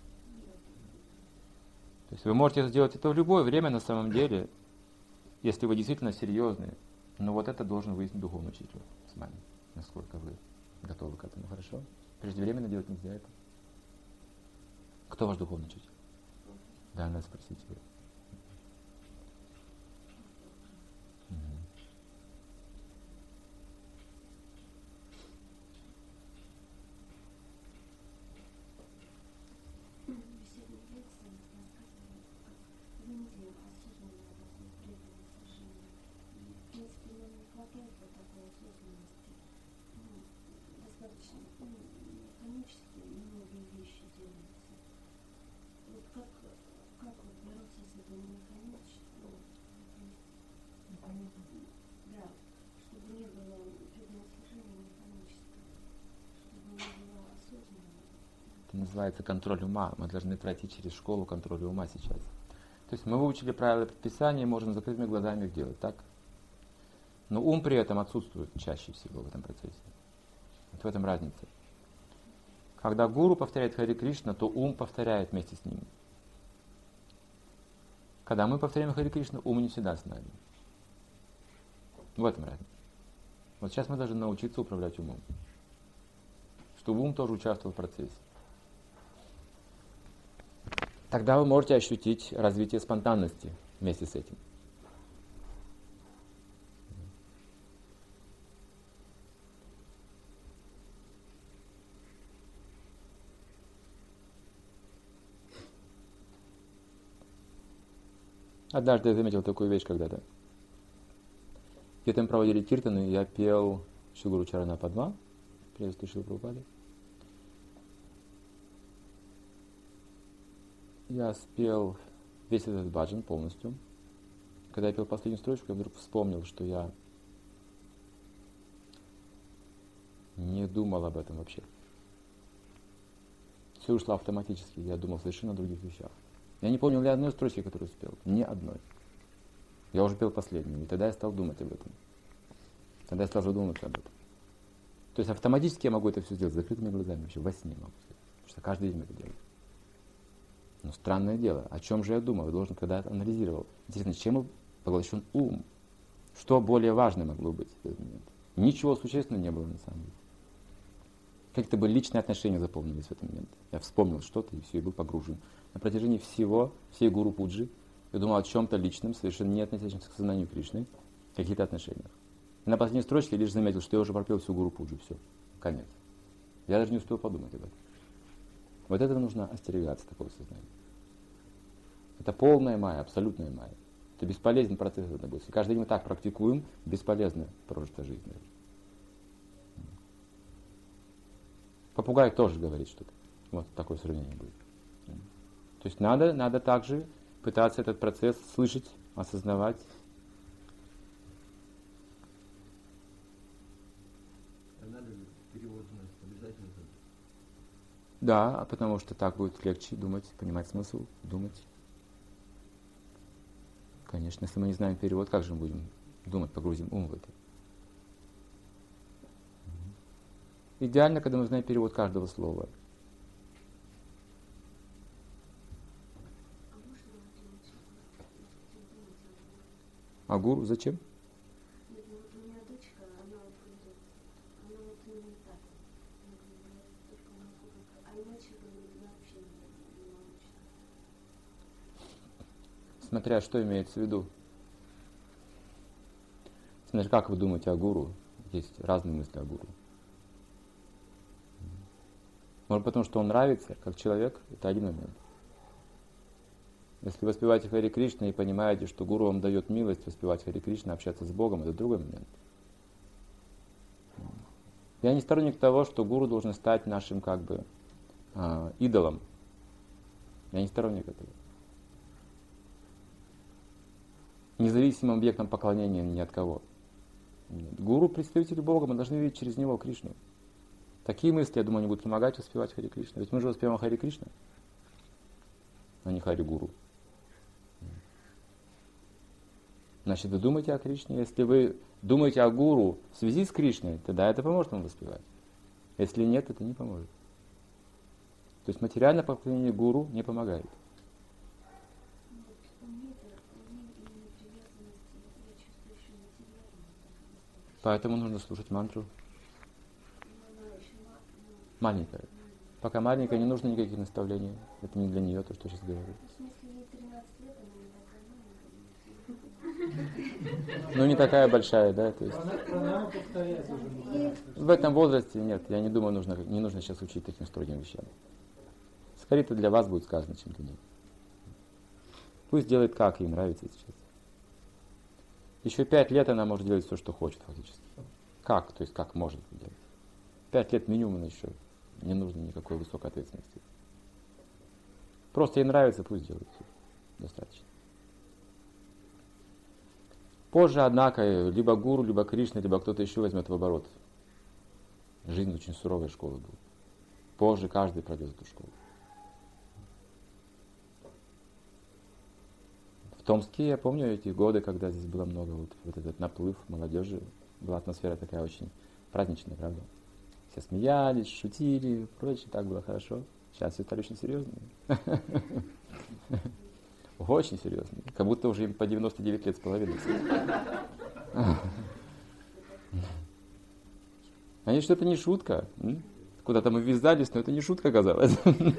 То есть вы можете сделать это в любое время на самом деле, если вы действительно серьезные. Но вот это должен выяснить духовный учитель с вами, насколько вы готовы к этому. Хорошо? Преждевременно делать нельзя это. Кто ваш духовный учитель? Да, надо спросить его. Достаточно механически многие вещи делаются. Вот как вот бороться с этим механическим? Да, чтобы не было преданного служения механического, чтобы не было осознанного. Это называется контроль ума. Мы должны пройти через школу контроля ума сейчас. То есть мы выучили правила предписания, можем закрытыми глазами их делать, так? Но ум при этом отсутствует чаще всего в этом процессе. Вот в этом разница. Когда гуру повторяет Харе Кришна, то ум повторяет вместе с ним. Когда мы повторяем Харе Кришна, ум не всегда с нами. В этом разница. Вот сейчас мы должны научиться управлять умом. Чтобы ум тоже участвовал в процессе. Тогда вы можете ощутить развитие спонтанности вместе с этим. Однажды я заметил такую вещь когда-то. Где-то мы проводили киртаны, и я пел Шри Чарана Падма, приветствую Шрилу Прабхупаду. Я спел весь этот баджан полностью. Когда я пел последнюю строчку, я вдруг вспомнил, что я не думал об этом вообще. Все ушло автоматически, я думал совершенно о других вещах. Я не помнил ни одной строчки, которую спел. Ни одной. Я уже пел последнюю, и тогда я стал думать об этом. Тогда я стал задумываться об этом. То есть автоматически я могу это все сделать с закрытыми глазами, вообще во сне могу сделать. Потому что каждый день это делаю. Но странное дело, о чем же я думал? Я должен, когда анализировал. Интересно, чем был поглощен ум? Что более важное могло быть в этот момент? Ничего существенного не было на самом деле. Как-то бы личные отношения заполнились в этот момент. Я вспомнил что-то и все, и был погружен. На протяжении всей гуру пуджи, я думал о чем-то личном, совершенно не относящемся к сознанию Кришны, каких-то отношениях. И на последней строчке я лишь заметил, что я уже пропел всю гуру пуджу, все, конец. Я даже не успел подумать об этом. Вот этого нужно остерегаться, такого сознания. Это полная майя, абсолютная майя. Это бесполезный процесс. Если каждый день мы так практикуем, бесполезно прожитая жизнь. Попугай тоже говорит что-то. Вот такое сравнение будет. То есть надо также пытаться этот процесс слышать, осознавать. А надо ли перевод у нас обязательно? Да, потому что так будет легче думать, понимать смысл, думать. Конечно, если мы не знаем перевод, как же мы будем думать, погрузим ум в это? Идеально, когда мы знаем перевод каждого слова. А гуру зачем? Нет, ну вот у меня дочка, она вот говорит, она вот именно так. Она говорит, только могу, а иначе, говорит, она вообще не научится. Смотря что имеется в виду. Смотря как вы думаете о гуру. Есть разные мысли о гуру. Может, потому что он нравится, как человек, это один момент. Если вы воспеваете Хари Кришна и понимаете, что гуру вам дает милость воспевать Хари Кришна, общаться с Богом, это другой момент. Я не сторонник того, что гуру должен стать нашим как бы идолом. Я не сторонник этого. Независимым объектом поклонения ни от кого. Нет. Гуру, представитель Бога, мы должны видеть через него Кришну. Такие мысли, я думаю, они будут помогать воспевать Хари Кришна. Ведь мы же воспеваем Хари Кришна, а не Хари Гуру. Значит, вы думаете о Кришне. Если вы думаете о Гуру в связи с Кришной, тогда это поможет вам воспевать. Если нет, это не поможет. То есть материальное поклонение Гуру не помогает. Поэтому нужно слушать мантру. Маленькая. Пока маленькая, не нужно никаких наставлений. Это не для нее, то, что я сейчас говорю. В смысле, ей 13 лет, она не такая маленькая. Ну, не такая большая, да? То есть Пранаму повторять уже не в этом возрасте нет, я не думаю, не нужно сейчас учить таким строгим вещам. Скорее, это для вас будет сказано, чем для нее. Пусть делает, как ей нравится сейчас. Еще 5 лет она может делать все, что хочет, фактически. Как? То есть, как может делать. 5 лет минимум еще. Не нужно никакой высокой ответственности. Просто ей нравится, пусть делает все. Достаточно. Позже, однако, либо гуру, либо Кришна, либо кто-то еще возьмет в оборот. Жизнь очень суровая школа будет. Позже каждый пройдет эту школу. В Томске, я помню эти годы, когда здесь было много вот этот наплыв молодежи. Была атмосфера такая очень праздничная, правда? Все смеялись, шутили, прочее, так было хорошо. Сейчас все стали очень серьезные. Очень серьезные. Как будто уже им по 99 лет с половиной. Они что это не шутка. Куда-то мы ввязались, но это не шутка оказалась.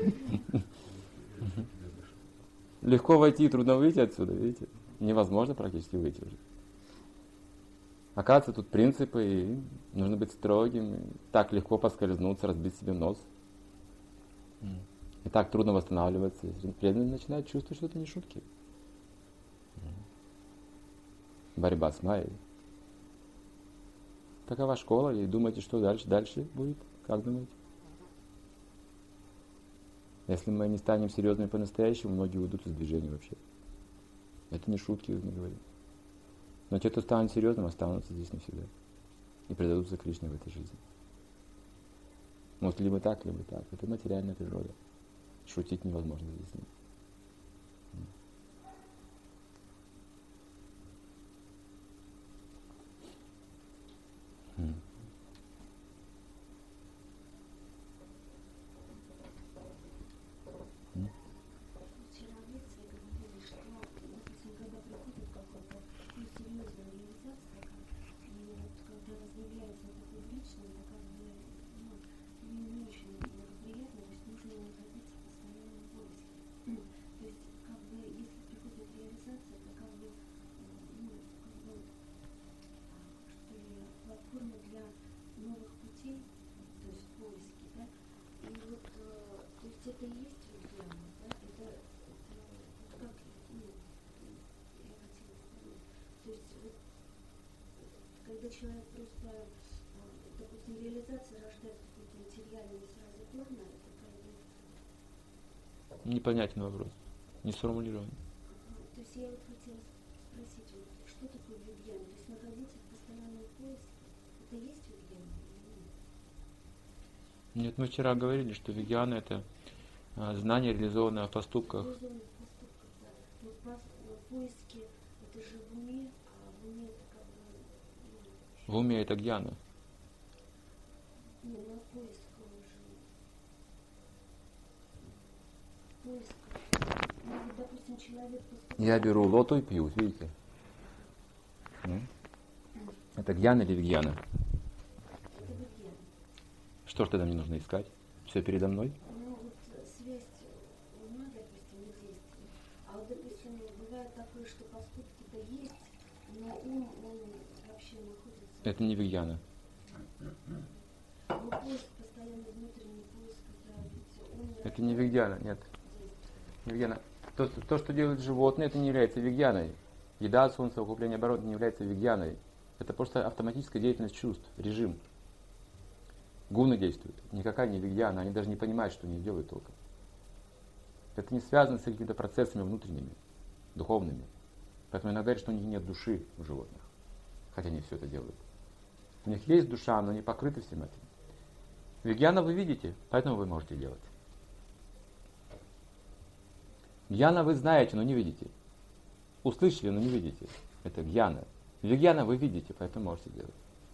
Легко войти, трудно выйти отсюда, видите? Невозможно практически выйти уже. Оказывается, тут принципы, и нужно быть строгим. И так легко поскользнуться, разбить себе нос. И так трудно восстанавливаться. Преданный начинает чувствовать, что это не шутки. Борьба с Майей. Такова школа, и думаете, что дальше будет? Как думаете? Если мы не станем серьезными по-настоящему, многие уйдут из движения вообще. Это не шутки, не говорю. Но те, кто станет серьезным, останутся здесь навсегда. И предадутся Кришне в этой жизни. Может, либо так, либо так. Это материальная природа. Шутить невозможно здесь. Вчера в лекции говорили, что, допустим, когда приходит какой-то серьезная реализация, и вот когда разъявляется это публично, это как бы не очень благоприятно, то есть нужно находиться в постоянном поиске. То есть, как бы, если приходит реализация, это как бы, что ли, платформа для новых путей, то есть поиски, да? И вот, то есть это и есть реклама, да? Это как, я хотела сказать, то есть вот, когда человек просто, допустим, реализация рождает какую-то материальную сразу форму, это как бы... Непонятен вопрос. Не сформулирован. есть я вот хотела спросить, вот, что такое вигьяна? То есть находиться в постоянном поиске, это есть вигьяна или нет? Нет, мы вчера говорили, что вигьяна это знание, реализованное в поступках. Реализованных поступках, да. Но поиски это же в уме, а в уме это как бы... В уме это гьяна. Не, на поиск уже. Поиск. Ну, вот, допустим, человек поступает... Я беру лоту и пью, видите? Это гьяна или вигьяна? Это вигьяна. Что ж тогда мне нужно искать? Все передо мной? Ну, вот связь ума, допустим, и действия. А вот, допустим, бывает такое, что поступки-то есть, но ум, он вообще находится... Это не вигьяна. Ну, поиск, постоянно внутренний поиск, это ведь ум... Это не вигьяна, нет. Не вигьяна. То, что делают животные, это не является вигьяной. Еда, солнцеукупление, оборот не является вигьяной. Это просто автоматическая деятельность чувств, режим. Гуны действуют. Никакая не вигьяна, они даже не понимают, что они делают толком. Это не связано с какими-то процессами внутренними, духовными. Поэтому иногда говорят, что у них нет души у животных. Хотя они все это делают. У них есть душа, но не покрыты всем этим. Вигьяна вы видите, поэтому вы можете делать. Гьяна вы знаете, но не видите. Услышали, но не видите. Это гьяна. Вигьяна вы видите, поэтому можете делать.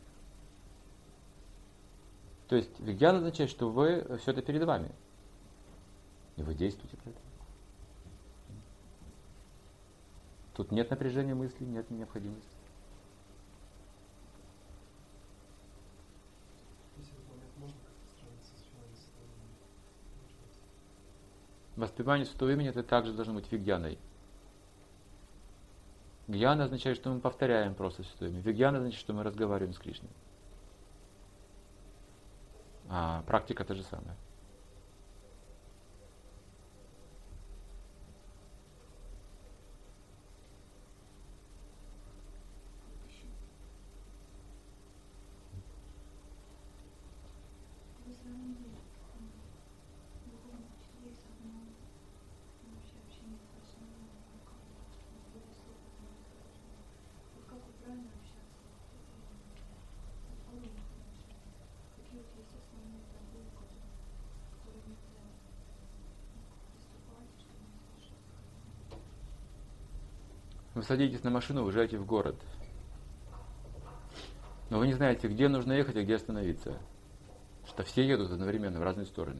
То есть вигьяна означает, что вы все это перед вами. И вы действуете по этому. Тут нет напряжения мыслей, нет необходимости. Воспевание святого имени это также должно быть вигьяной. Гьяна означает, что мы повторяем просто святое имя. Вигьяна означает, что мы разговариваем с Кришной. А практика та же самая. Вы садитесь на машину, уезжаете в город. Но вы не знаете, где нужно ехать, а где остановиться. Что все едут одновременно в разные стороны.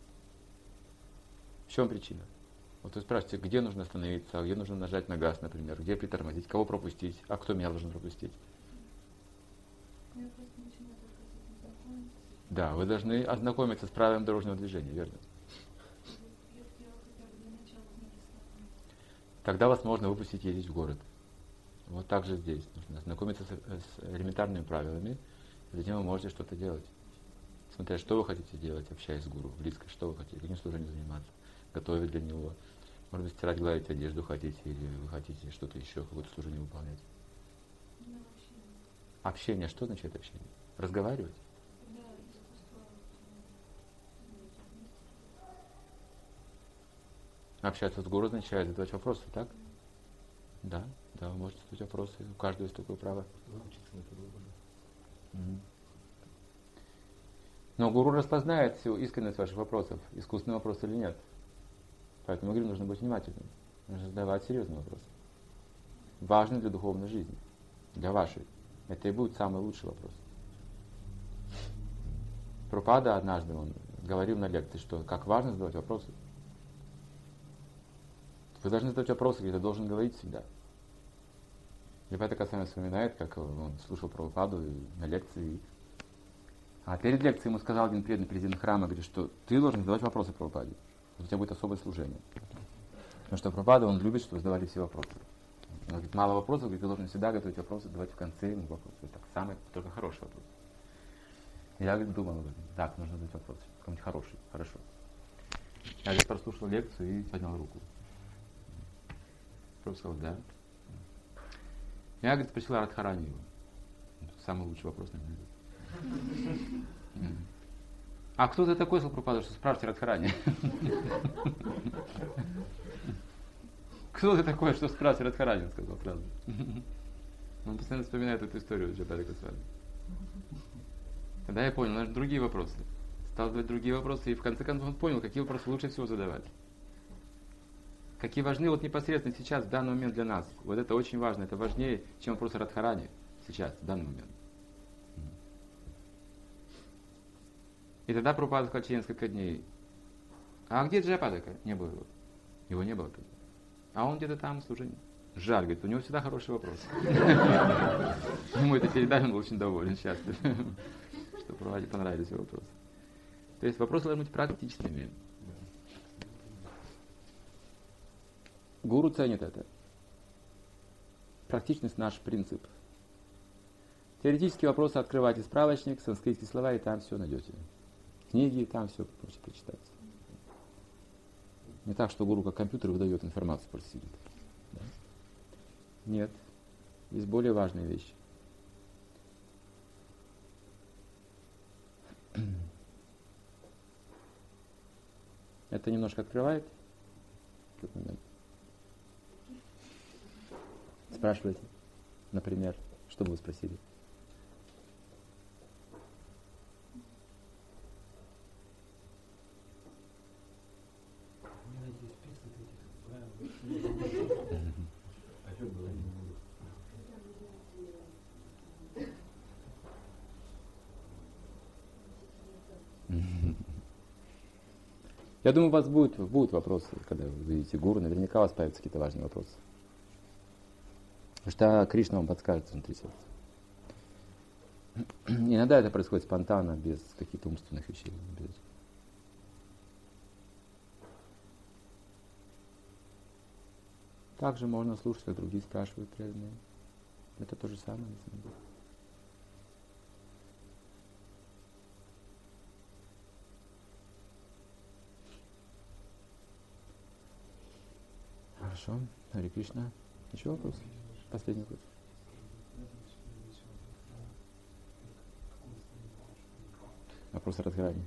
В чем причина? Вот вы спрашиваете, где нужно остановиться, а где нужно нажать на газ, например, где притормозить, кого пропустить, а кто меня должен пропустить. Да, вы должны ознакомиться с правилами дорожного движения, верно? Тогда вас можно выпустить ездить в город. Вот так же здесь. Нужно ознакомиться с элементарными правилами, и затем вы можете что-то делать. Смотря, что вы хотите делать, общаясь с гуру, близко, что вы хотите, каким служением заниматься, готовить для него. Может быть, стирать, гладить одежду хотите, или вы хотите что-то еще, какое-то служение выполнять. Общение. Что означает общение? Разговаривать? Общаться с гуру означает задавать вопросы, так? Да, вы можете задавать вопросы, у каждого есть такое право. Но гуру распознает всю искренность ваших вопросов, искусственный вопрос или нет. Поэтому, говорю, нужно быть внимательным. Нужно задавать серьезные вопросы. Важные для духовной жизни, для вашей. Это и будет самый лучший вопрос. Прабхупада однажды он говорил на лекции, что как важно задавать вопросы. Вы должны задать вопросы, где-то должен говорить всегда. Либо Касами вспоминает, как он слушал Прабхупаду на лекции. А перед лекцией ему сказал один преданный президент храма, говорит, что ты должен задавать вопросы Прабхупаде. У тебя будет особое служение. Потому что Прабхупада, он любит, чтобы задавали все вопросы. Он говорит, мало вопросов, говорит, ты должен всегда готовить вопросы, давать в конце ему вопросы. Это самый, только хороший вопрос. Я, говорит, думал, говорит, так, нужно задать вопрос. Какой-нибудь хороший, хорошо. Я, говорит, прослушал лекцию и поднял руку. Просто сказал, да. Я, говорит, спросил Радхарани его. Самый лучший вопрос, наверное. А кто ты такой, сказал Прабхупада, что спрашиваете Радхарани? Кто ты такой, что спрашивает Радхарани, сказал сразу. Он постоянно вспоминает эту историю Джайпада Госвами. Тогда я понял, нужны другие вопросы. Стал задавать другие вопросы, и в конце концов он понял, какие вопросы лучше всего задавать. Какие важны вот непосредственно сейчас, в данный момент для нас. Вот это очень важно, это важнее, чем вопросы Радхарани сейчас, в данный момент. И тогда Прабхупада сказал через несколько дней: а где Джайападака? Не было его. Его не было. А он где-то там служил. Жаль, говорит, у него всегда хороший вопрос. Ему это передали, он был очень доволен, счастлив, что Прабхупаде понравились его вопросы. То есть вопросы должны быть практичными. Гуру ценит это. Практичность наш принцип. Теоретические вопросы открывайте справочник, санскритские слова, и там все найдете. Книги, там все можете прочитать. Не так, что гуру как компьютер выдает информацию, просто сидит. Да? Нет. Есть более важные вещи. Это немножко открывает этот момент. Спрашивайте, например, что бы вы спросили? Мне найти список этих правил. А что было? Я думаю, у вас будут вопросы, когда вы видите гуру, наверняка у вас появятся какие-то важные вопросы. Потому что Кришна вам подскажет внутри сердца. Иногда это происходит спонтанно, без каких-то умственных вещей. Без... Также можно слушать, как другие спрашивают преданные. Это то же самое, на самом деле. Хорошо. Харе Кришна. Еще вопрос? Последний вопрос. Вопрос Радхарани.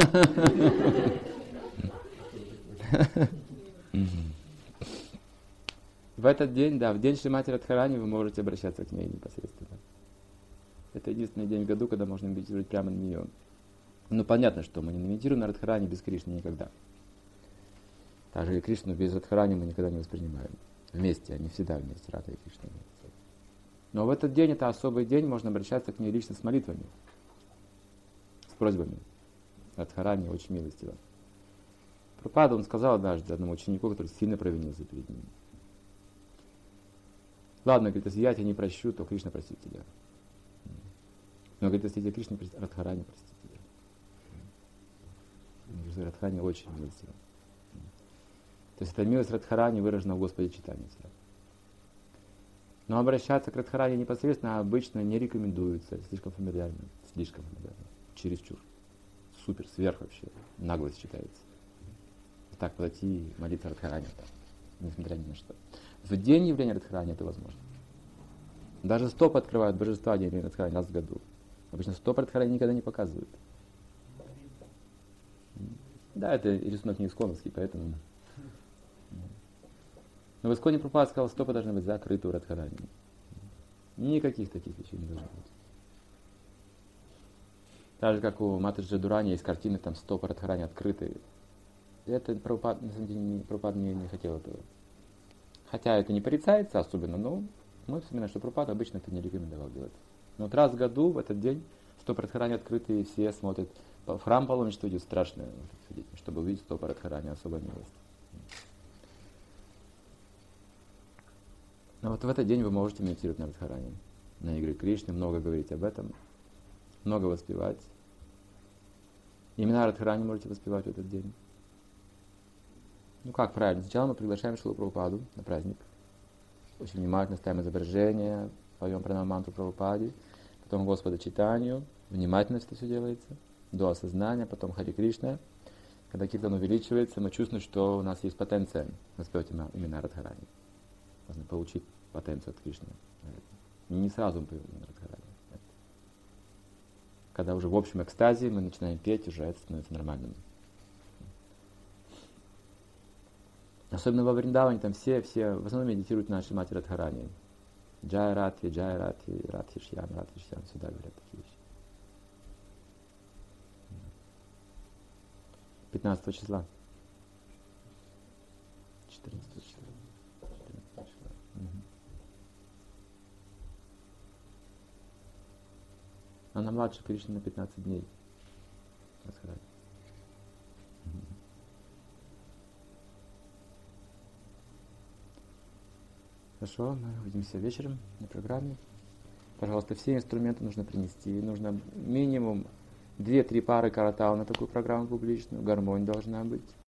В этот день, да, в день Шримати Радхарани вы можете обращаться к ней непосредственно. Это единственный день в году, когда можно медитировать прямо на нее. Ну, понятно, что мы не медитируем на Радхарани без Кришны никогда. Также и Кришну без Радхарани мы никогда не воспринимаем. Вместе, они всегда вместе, Радха и Кришна. Но в этот день, это особый день, можно обращаться к ней лично с молитвами, с просьбами. Радхарани очень милостиво. Прабхупада, он сказал однажды одному ученику, который сильно провинился перед ним: ладно, говорит, если я тебя не прощу, то Кришна простит тебя. Но, говорит, если тебя Кришна простит, Радхарани простит тебя. Радхарани очень милостиво. То есть эта милость Радхарани выражена в Господе Чайтанье. Но обращаться к Радхарани непосредственно обычно не рекомендуется. Слишком фамильярно. Чересчур. Супер, сверх вообще. Наглость считается. Так подойти и молиться Радхарани, несмотря ни на что. В день явления Радхарани это возможно. Даже стоп открывают божества день явления Радхарани раз в году. Обычно стоп Радхарани никогда не показывают. Да, это рисунок не исконовский, поэтому... Но в Исконе Прабхупада сказал, стопы должны быть закрыты у Радхарани. Никаких таких вещей не должно быть. Так же, как у Матаджи Дурани есть картины, там стопы Радхарани открыты. Это Прабхупада, на самом деле, Прабхупада не хотел этого. Хотя это не порицается особенно, но мы вспоминаем, что Прабхупада обычно это не рекомендовал делать. Но вот раз в году, в этот день, стопы Радхарани открыты, и все смотрят. В храм паломничества идет страшное, чтобы увидеть стопы Радхарани, особая милость. Но вот в этот день вы можете медитировать на Радхарани, на игры Кришны, много говорить об этом, много воспевать. Имена Радхарани можете воспевать в этот день. Ну как правильно? Сначала мы приглашаем Шрилу Прабхупаду на праздник. Очень внимательно ставим изображение, поем пранаманту Прабхупаде, потом Господу Чайтанью. Внимательно это все делается, до осознания, потом Харе Кришна. Когда киртан увеличивается, мы чувствуем, что у нас есть потенция воспевать имена Радхарани. Можно получить потенцию от Кришны. Не сразу мы появляем Радхарани. Когда уже в общем экстазе мы начинаем петь, уже это становится нормальным. Особенно во Вриндаване там все в основном медитируют на Шримати Радхарани. Джай Радхи, Радхи Шьям, всегда говорят такие вещи. 15 числа. 14 числа. 14 числа. Она младше Кришны на 15 дней. Радхарани. Хорошо, мы увидимся вечером на программе. Пожалуйста, все инструменты нужно принести. Нужно минимум 2-3 пары каратал на такую программу публичную. Гармонь должна быть.